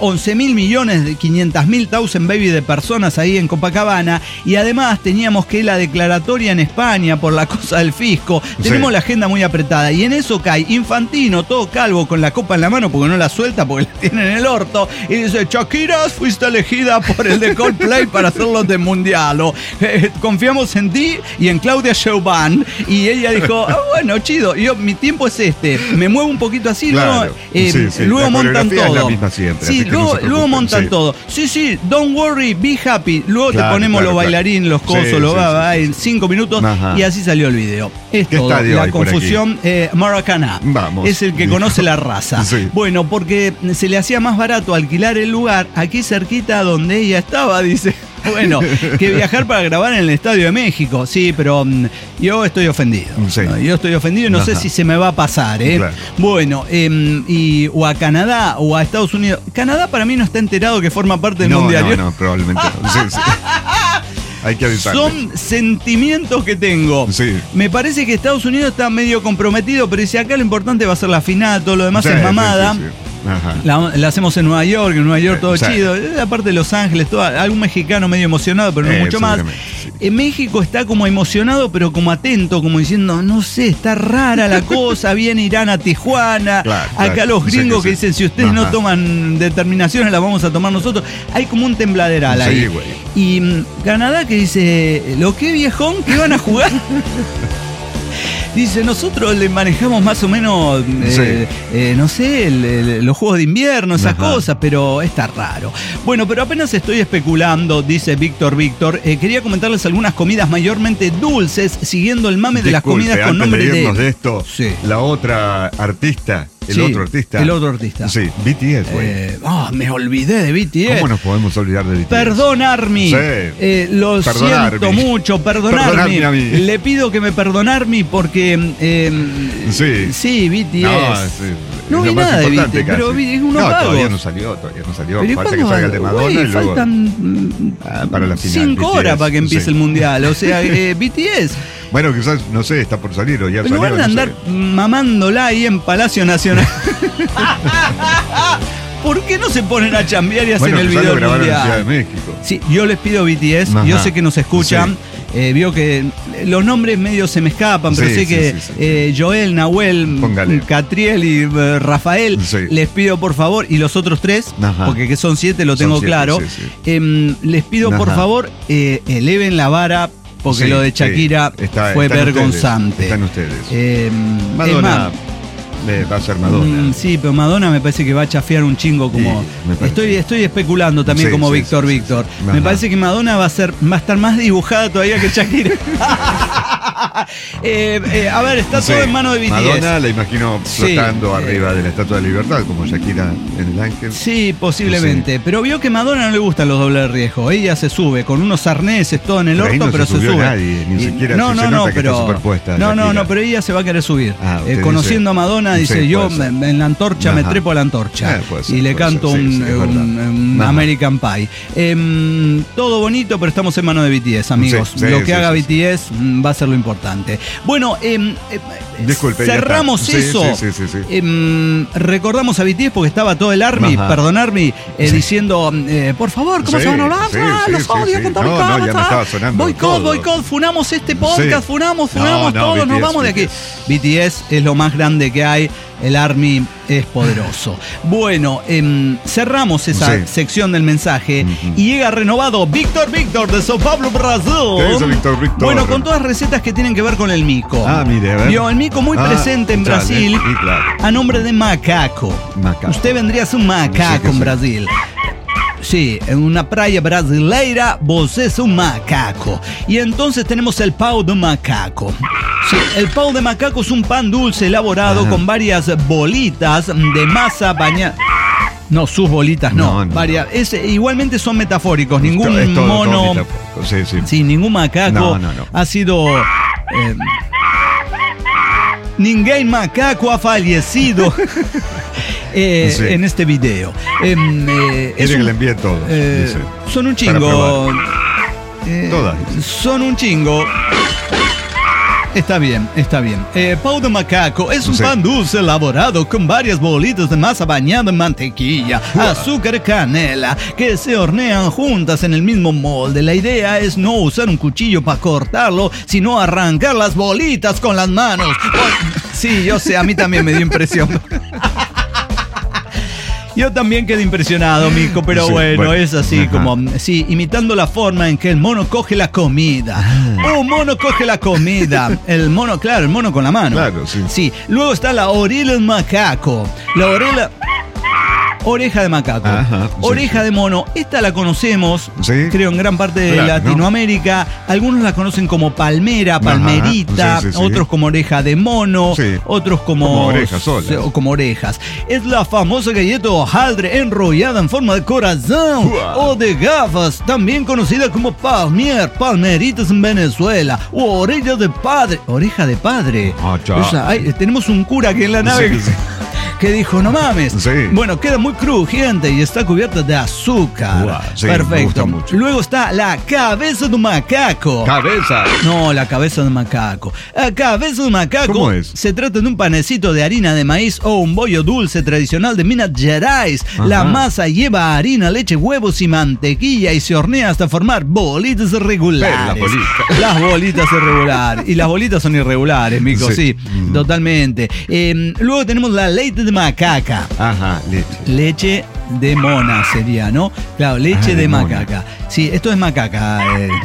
11.500.000 baby de personas ahí en Copacabana, y además teníamos que la declaratoria en España por la cosa del fisco. Tenemos la agenda muy apretada, y en eso cae Infantino, todo calvo, con la copa en la mano porque no la suelta, porque la tiene en el orto, y dice, Shakira, fuiste elegida por el de Coldplay para hacerlo de mundial, confiamos en ti y en Claudia Sheinbaum. Y ella dijo, bueno, chido, mi tiempo es me muevo un poquito así, claro. Luego montan todo. Es la misma siempre, sí, luego montan todo. Sí, don't worry, be happy. Luego te ponemos los bailarines, los cosos, en 5 minutos. Ajá. Y así salió el video. Es todo. La confusión, Maracaná. Vamos. Es el que conoce la raza. Sí. Bueno, porque se le hacía más barato alquilar el lugar aquí cerquita donde ella estaba, dice. Bueno, que viajar para grabar en el Estadio de México. Sí, pero yo estoy ofendido. Sí. Yo estoy ofendido y no sé si se me va a pasar, Claro. Bueno, o a Canadá o a Estados Unidos. Canadá para mí no está enterado que forma parte del Mundial. No, probablemente no. Sí. Hay que avisarle. Son sentimientos que tengo. Sí. Me parece que Estados Unidos está medio comprometido, pero dice acá lo importante va a ser la final, todo lo demás es mamada. Sí. Ajá. La hacemos en Nueva York todo chido. Aparte de Los Ángeles, algún mexicano medio emocionado, pero no mucho más. Sí. En México está como emocionado, pero como atento, como diciendo, no sé, está rara la cosa, viene Irán a Tijuana. Acá los gringos que dicen, si ustedes no toman determinaciones, las vamos a tomar nosotros. Hay como un tembladeral ahí. Güey. Y Canadá que dice, ¿lo que viejón? ¿Qué van a jugar? Dice, nosotros le manejamos más o menos, no sé, los juegos de invierno, esas cosas, pero está raro. Bueno, pero apenas estoy especulando, dice Víctor. Quería comentarles algunas comidas mayormente dulces, siguiendo el mame de las comidas con nombre de esto, la otra artista. El otro artista. Sí, BTS, güey. Me olvidé de BTS. ¿Cómo nos podemos olvidar de BTS? Perdón, Army. Lo siento mucho, perdonarme. Le pido que me perdonarme porque... sí, BTS. No vi nada de BTS, pero es unos vagos. Todavía no salió. Falta que salga el de Madonna y luego... Faltan para la final, 5 horas para que empiece el Mundial. O sea, BTS... Bueno, quizás, no sé, está por salir o ya salió. En lugar de andar mamándola ahí en Palacio Nacional. ¿Por qué no se ponen a chambear y hacen el video del Mundial? En Ciudad de México. Sí, yo les pido BTS, yo sé que nos escuchan. Vio que los nombres medio se me escapan, pero sé que Joel, Nahuel, Catriel y Rafael, les pido por favor, y los otros 3, porque que son 7, lo tengo claro, les pido por favor, eleven la vara. Porque lo de Shakira fue vergonzante. Están ustedes. Madonna va a ser Madonna. Sí, pero Madonna me parece que va a chafear un chingo como... Estoy especulando también como Víctor. Me parece que Madonna va a estar más dibujada todavía que Shakira. A ver, está todo en manos de BTS. Madonna la imagino flotando arriba de la Estatua de Libertad, como Shakira en el Ángel. Sí, posiblemente. Pero vio que a Madonna no le gustan los dobles de riesgo. Ella se sube con unos arneses, todo en el orto, no pero se sube. Nadie, ni siquiera se nota que está superpuesta. No, pero ella se va a querer subir. Conociendo a Madonna, dice, yo en la antorcha me trepo a la antorcha. Y le canto un American Pie. Todo bonito, pero estamos en manos de BTS, amigos. Lo que haga BTS va a ser lo importante. Bueno, disculpe, cerramos eso. Recordamos a BTS porque estaba todo el Army, perdón Army, diciendo, por favor, ¿cómo se van a hablar? Los odio con todo mi corazón. No, ya me estaba sonando. Boicot, funamos este podcast, funamos todos, nos vamos de aquí. BTS es lo más grande que hay. El Army es poderoso. Bueno, cerramos esa sección del mensaje y llega renovado Víctor de São Paulo, Brasil. ¿Qué dice Víctor? Bueno, con todas recetas que tienen que ver con el mico. Mire, a ver. Vio, el mico muy presente en Brasil, a nombre de macaco. Usted vendría a ser un macaco en Brasil. Sí, en una playa brasileira, vos es un macaco. Y entonces tenemos el pão de macaco. Sí, el pão de macaco es un pan dulce elaborado con varias bolitas de masa bañada. No, sus bolitas no. Varias. Igualmente son metafóricos. Ningún mono. Sí, ningún macaco ha sido. Ningún macaco ha fallecido. En este video. Quiere que le envíe todo. Son un chingo. Todas. Son un chingo. Está bien. Pão de macaco es un pan dulce elaborado con varias bolitas de masa bañada en mantequilla, azúcar y canela, que se hornean juntas en el mismo molde. La idea es no usar un cuchillo para cortarlo, sino arrancar las bolitas con las manos. Sí, yo sé, a mí también me dio impresión. Yo también quedé impresionado, mico, pero bueno, es así como, imitando la forma en que el mono coge la comida. Un mono coge la comida. El mono con la mano. Claro, sí. Luego está la oreja del macaco. Oreja de macaco. Oreja de mono. Esta la conocemos, creo, en gran parte de Latinoamérica. Algunos la conocen como palmera, palmerita. Otros como oreja de mono. Otros como orejas solas. O como orejas. Es la famosa galleta de hojaldre enrollada en forma de corazón o de gafas, también conocida como palmeritas en Venezuela. O oreja de padre. Oreja de padre. Tenemos un cura aquí en la nave que dijo, no mames. Bueno, queda muy crujiente y está cubierta de azúcar. Perfecto. Luego está la cabeza de macaco. ¿Cabeza? No, la cabeza de macaco. La cabeza de macaco. ¿Cómo es? Se trata de un panecito de harina de maíz o un bollo dulce tradicional de Minas Gerais. La masa lleva harina, leche, huevos y mantequilla y se hornea hasta formar bolitas irregulares. Las bolitas irregulares. Y las bolitas son irregulares, mico, sí. Totalmente. Luego tenemos la leche de macaca. Leche de mona sería, ¿no? Claro, leche de macaca. Sí, esto es macaca.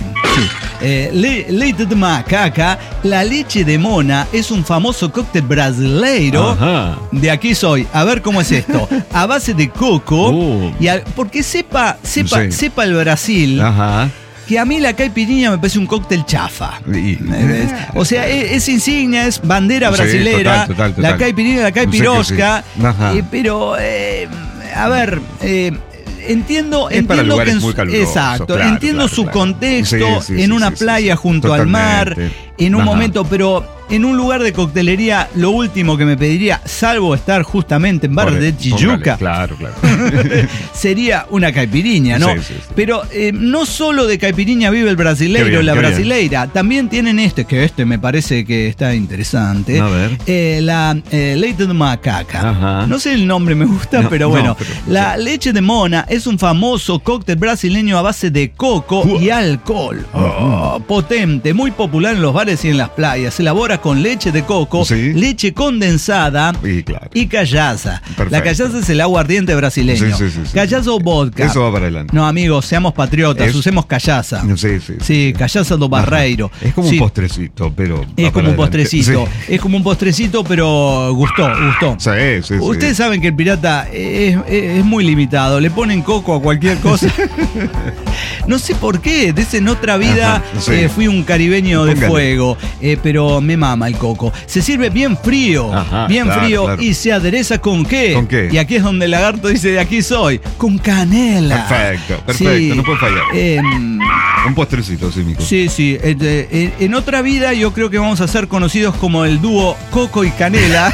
Leche de macaca. La leche de mona es un famoso cóctel brasileiro. De aquí soy. A ver cómo es esto. A base de coco. Porque sepa el Brasil. Que a mí la caipirinha me parece un cóctel chafa. O sea, es insignia, es bandera brasilera. Total. La caipirinha, la caipirosca. Pero, a ver, entiendo que entiendo su contexto en una playa junto al mar, en un momento, pero en un lugar de coctelería, lo último que me pediría, salvo estar justamente en Barra de Tijuca, claro. sería una caipirinha, ¿no? Sí. Pero no solo de caipirinha vive el brasileiro, la brasileira, también tienen que me parece que está interesante. A ver. La leche de macaca. No sé el nombre, me gusta, pero bueno. La leche de mona es un famoso cóctel brasileño a base de coco y alcohol. Potente, muy popular en los bares y en las playas. Se elabora con leche de coco, leche condensada y callaza. La callaza es el agua ardiente brasileña. brasileño. Sí. Callaza o vodka. Eso va para adelante. No, amigos, seamos patriotas, usemos callaza. Sí, callaza do Barreiro. Es como un postrecito, pero. Es como un postrecito. Sí. Es como un postrecito, pero gustó. Sí. Ustedes saben que el pirata es muy limitado. Le ponen coco a cualquier cosa. No sé por qué. Desde en otra vida fui un caribeño de fuego. Pero me mama el coco. Se sirve bien frío. Claro. Y se adereza ¿con qué? ¿Con qué? Y aquí es donde el lagarto dice: de aquí soy. Con canela. Perfecto. Sí. No puede fallar. Un postrecito, sí, Mico. Sí. En otra vida yo creo que vamos a ser conocidos como el dúo Coco y Canela.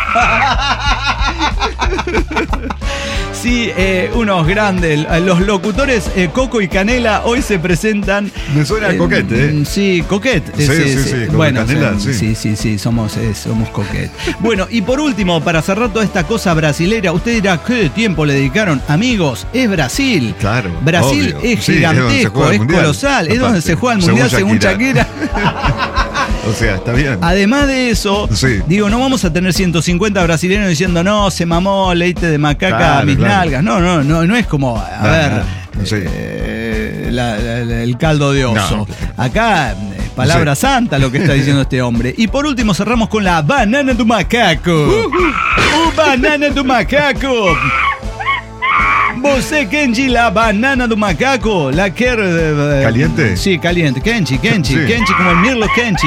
Sí, unos grandes. Los locutores Coco y Canela hoy se presentan. Me suena a Coquette, Sí, Coquette. Sí. Bueno, Canela, sí, somos Coquette. Bueno, y por último, para cerrar toda esta cosa brasilera, usted dirá: ¿qué tiempo le dedicaron? Amigos, es Brasil. Claro. Brasil obvio. Es gigantesco, es colosal. Es donde se juega el mundial según Shakira. O sea, está bien. Además de eso, digo, no vamos a tener 150 brasileños diciendo: no, se mamó, leite de macaca a mis nalgas. No es como, el caldo de oso. No. Acá, palabra santa lo que está diciendo este hombre. Y por último cerramos con la banana do macaco. Banana do macaco. Você, Kenji, la banana do macaco, la que... ¿Caliente? Sí, caliente. Kenji, como el Mirlo Kenji.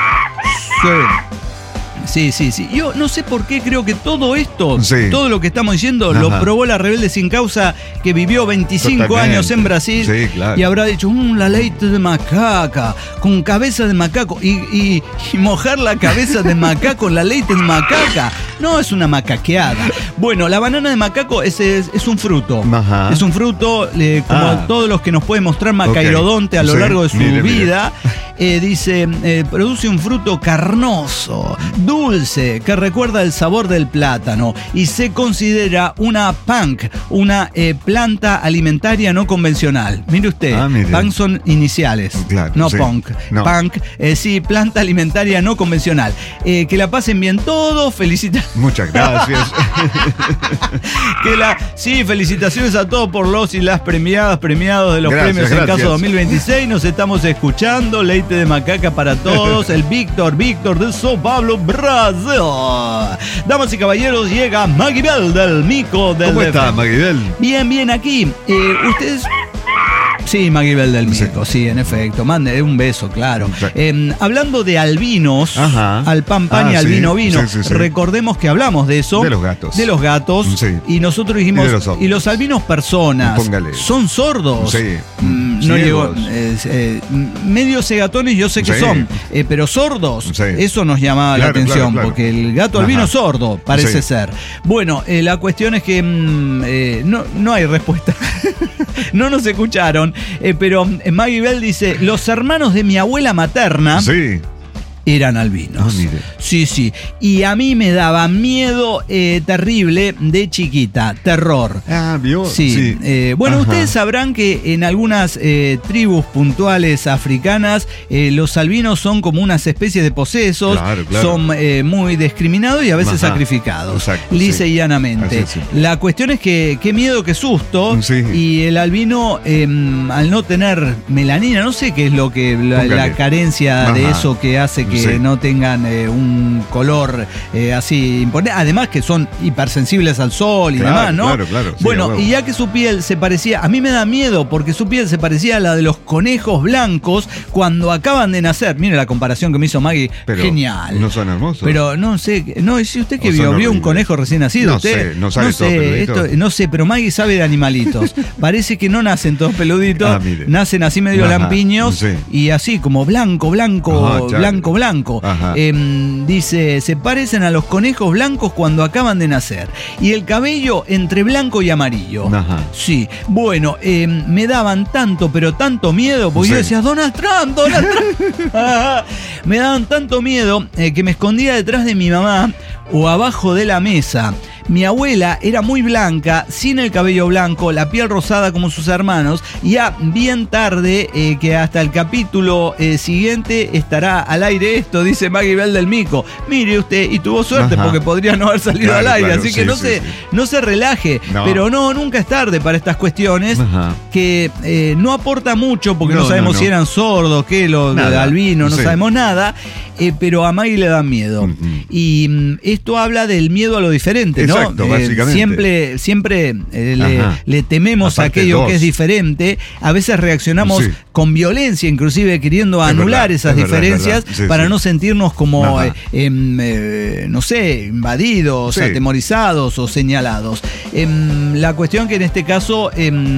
Sí. Yo no sé por qué creo que todo esto, todo lo que estamos diciendo, lo probó la rebelde sin causa que vivió 25 años en Brasil. Sí, claro. Y habrá dicho: la leite de macaca, con cabeza de macaco. Y mojar la cabeza de macaco en la leite de macaca. No, es una macaqueada. Bueno, la banana de macaco es un fruto. Es un fruto, como todos los que nos puede mostrar Macairodonte a lo largo de su vida. Dice, produce un fruto carnoso, dulce, que recuerda el sabor del plátano y se considera una punk, una planta alimentaria no convencional. Mire usted, punk son iniciales, no punk. Punk, planta alimentaria no convencional. Que la pasen bien todos, felicitaciones. Muchas gracias. Felicitaciones a todos por los y las premiados de los premios en caso 2026. Nos estamos escuchando. Leite de macaca para todos. El Víctor de São Paulo, Brasil. Damas y caballeros, llega Maguibel del Mico del ¿Cómo está, Maguibel? Bien, aquí. Ustedes... Sí, Maguibel del Mico, sí, en efecto. Mande un beso, claro. Hablando de albinos, al pan y al vino. Recordemos que hablamos de eso. De los gatos. Y nosotros dijimos, y los albinos personas, ¿son sordos? Sí. No llegó, medio cegatones yo sé que son, pero sordos, eso nos llamaba la atención, porque el gato albino es sordo, parece ser. Bueno, la cuestión es que no hay respuesta. No nos escucharon, pero Maguibel dice: los hermanos de mi abuela materna eran albinos. Sí. Y a mí me daba miedo terrible de chiquita, terror. ¿Vio? Sí. Bueno, ustedes sabrán que en algunas tribus puntuales africanas los albinos son como unas especies de posesos, son muy discriminados y a veces sacrificados, lisa y llanamente. La cuestión es que qué miedo, qué susto, y el albino al no tener melanina, no sé qué es lo que la carencia de eso que hace que no tengan un color así imponente, además que son hipersensibles al sol y demás, ¿no? Bueno, y ya que su piel se parecía, a mí me da miedo porque su piel se parecía a la de los conejos blancos cuando acaban de nacer. Mire la comparación que me hizo Maggie, genial. ¿No son hermosos? Pero no sé, si usted que vio un conejo recién nacido, no usted sé, no sabe todo peludito. No sé, pero Maggie sabe de animalitos. Parece que no nacen todos peluditos, nacen así medio lampiños y así como blanco. Dice, se parecen a los conejos blancos cuando acaban de nacer. Y el cabello entre blanco y amarillo. Sí, bueno, me daban tanto, pero tanto miedo, porque yo decía, Donald Trump. Me daban tanto miedo que me escondía detrás de mi mamá o abajo de la mesa. Mi abuela era muy blanca, sin el cabello blanco, la piel rosada como sus hermanos, y ya bien tarde, que hasta el capítulo siguiente estará al aire esto, dice Maggie Bell del Mico. Mire usted, y tuvo suerte porque podría no haber salido al aire, así que no se relaje, pero nunca es tarde para estas cuestiones que no aporta mucho porque no sabemos si eran sordos, qué, de albino, no sabemos nada, pero a Maggie le da miedo. Y esto habla del miedo a lo diferente, ¿no? Exacto, básicamente. Siempre le tememos a aquello que es diferente. A veces reaccionamos con violencia, inclusive queriendo anular esas diferencias para no sentirnos como, no sé, invadidos, atemorizados o señalados. La cuestión que en este caso,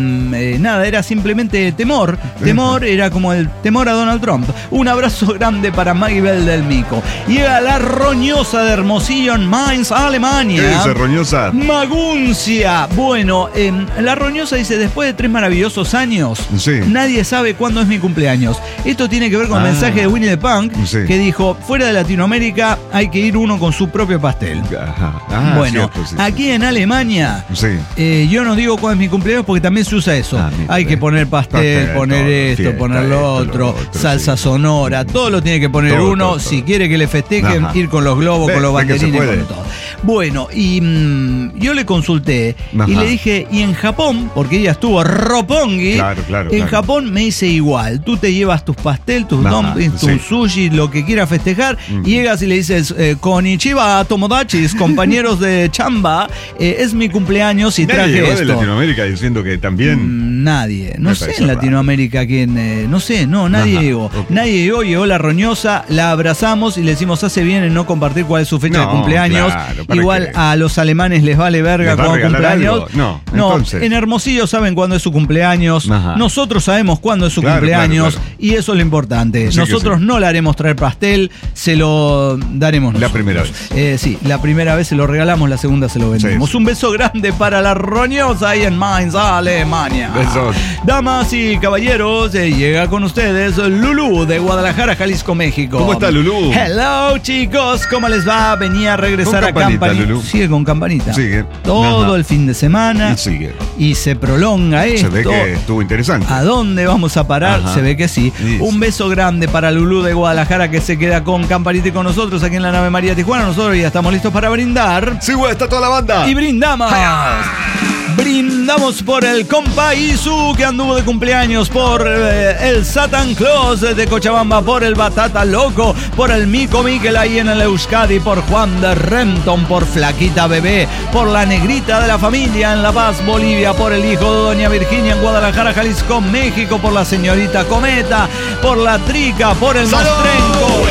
era simplemente temor. Temor era como el temor a Donald Trump. Un abrazo grande para Maggie Bell del Mico. Llega la roñosa de Hermosillo en Mainz, Alemania. ¿Qué dice roñosa? Maguncia. Bueno, la roñosa dice, después de 3 maravillosos años, nadie sabe cuándo es mi cumpleaños. Esto tiene que ver con el mensaje de Winnie the Pooh, que dijo, fuera de Latinoamérica hay que ir uno con su propio pastel. Bueno, aquí en Alemania, yo no digo cuándo es mi cumpleaños porque también se usa eso. Hay que poner pastel, poner esto, poner lo otro, salsa sonora, todo lo tiene que poner uno. Si quiere que le festejen, ir con los globos, con los banderines, con todo. Bueno, y yo le consulté y le dije, y en Japón, porque ella estuvo Roppongi, en Japón me dice igual, tú te llevas tus pastel, tus dumplings, tus sushi, lo que quieras festejar, y llegas y le dices, konnichiwa, tomodachis, compañeros de chamba, es mi cumpleaños y traje esto. ¿Nadie de Latinoamérica diciendo que también? Nadie, no sé en Latinoamérica quién, no sé, nadie llegó. Nadie llegó la roñosa, la abrazamos y le decimos, hace bien en no compartir cuál es su fecha de cumpleaños. Igual a los alemanes les vale verga cuando cumpleaños. Entonces. En Hermosillo saben cuándo es su cumpleaños. Nosotros sabemos cuándo es su cumpleaños. Y eso es lo importante. Nosotros no le haremos traer pastel, se lo daremos nosotros. La primera vez. Sí, la primera vez se lo regalamos, la segunda se lo vendemos. Un beso grande para la roñosa ahí en Mainz, Alemania. Besos. Damas y caballeros, llega con ustedes Lulú de Guadalajara, Jalisco, México. ¿Cómo está Lulú? Hello, chicos, ¿cómo les va? Venía a regresar a Campanita. Sigue con Campanita. Sigue. Todo el fin de semana. Y sigue. Y se prolonga esto. Se ve que estuvo interesante. ¿A dónde vamos a parar? Se ve que sí. Un beso grande para Lulú de Guadalajara que se queda con Campanita y con nosotros aquí en la nave María Tijuana. Nosotros ya estamos listos para brindar. Sí, güey, está toda la banda. Y brindamos. Brindamos por el compa Isu que anduvo de cumpleaños, por el Satan Claus de Cochabamba, por el Batata Loco, por el Mico Miquel ahí en el Euskadi, por Juan de Renton, por Flaquita Bebé, por la Negrita de la Familia en La Paz, Bolivia, por el hijo de Doña Virginia en Guadalajara, Jalisco, México, por la señorita Cometa, por la Trica, por el Mostrenco.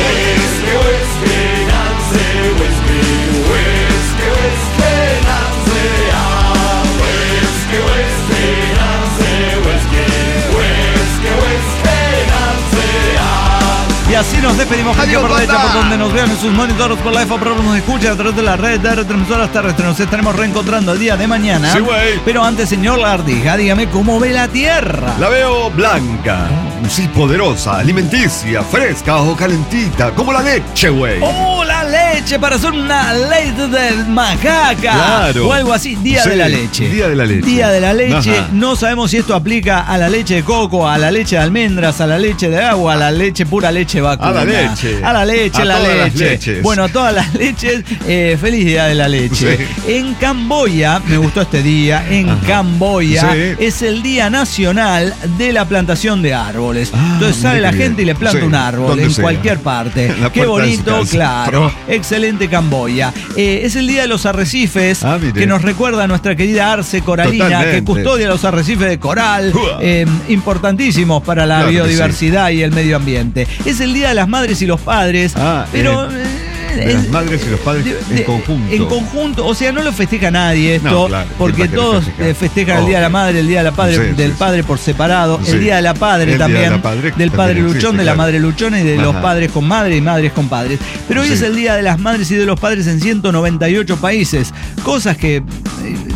Y así nos despedimos, gente por la derecha, por donde nos vean en sus monitores, por la EFA, pero nos escuchan a través de la red de retransmisoras terrestres. Nos estaremos reencontrando el día de mañana. Sí, güey. Pero antes, señor Lardija, dígame cómo ve la Tierra. La veo blanca, sí, poderosa, alimenticia, fresca o calentita, como la leche, güey. ¡Oh, la leche! Para hacer una leche de macaca. Claro. O algo así, Día de la Leche. Día de la leche. Día de la leche. Ajá. No sabemos si esto aplica a la leche de coco, a la leche de almendras, a la leche de agua, a la leche pura leche vacuna. A la leche. A la leche, a la todas leche. Las leches. Bueno, a todas las leches, feliz Día de la Leche. Sí. En Camboya, me gustó este día, en Camboya es el Día Nacional de la Plantación de árboles. Entonces sale la gente y le planta un árbol en cualquier parte. Qué bonito, claro. Excelente Camboya. Es el Día de los Arrecifes, que nos recuerda a nuestra querida Arce Coralina, que custodia los arrecifes de coral, importantísimos para la biodiversidad y el medio ambiente. Es el Día de las Madres y los Padres, pero... de las madres y los padres en conjunto. En conjunto, o sea, no lo festeja nadie esto, porque todos festejan el Día de la Madre, el Día de la Padre, del Padre por separado, el Día de la Padre también, del Padre Luchón, de la Madre Luchona y de los padres con madre y madres con padres. Pero hoy es el Día de las Madres y de los Padres en 198 países, cosas que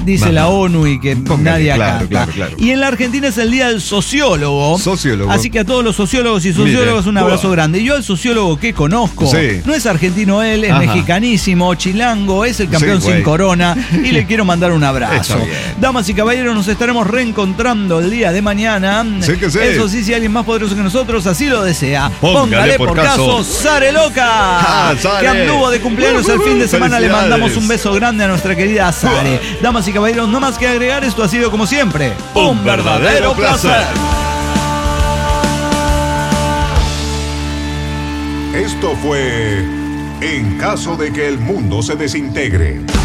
dice la ONU y que nadie claro, acata. claro. Y en la Argentina es el día del sociólogo. Sociólogo. Así que a todos los sociólogos y sociólogos un abrazo grande. Y yo al sociólogo que conozco, no es argentino él, es mexicanísimo, chilango, es el campeón sin corona y le quiero mandar un abrazo. Damas y caballeros, nos estaremos reencontrando el día de mañana. Sí que sí. Eso sí, si alguien más poderoso que nosotros así lo desea, póngale por caso Sare Loca, que anduvo de cumpleaños el fin de semana. Le mandamos un beso grande a nuestra querida Sare. Damas y caballeros, no más que agregar, esto ha sido como siempre un verdadero placer. Esto fue En caso de que el mundo se desintegre.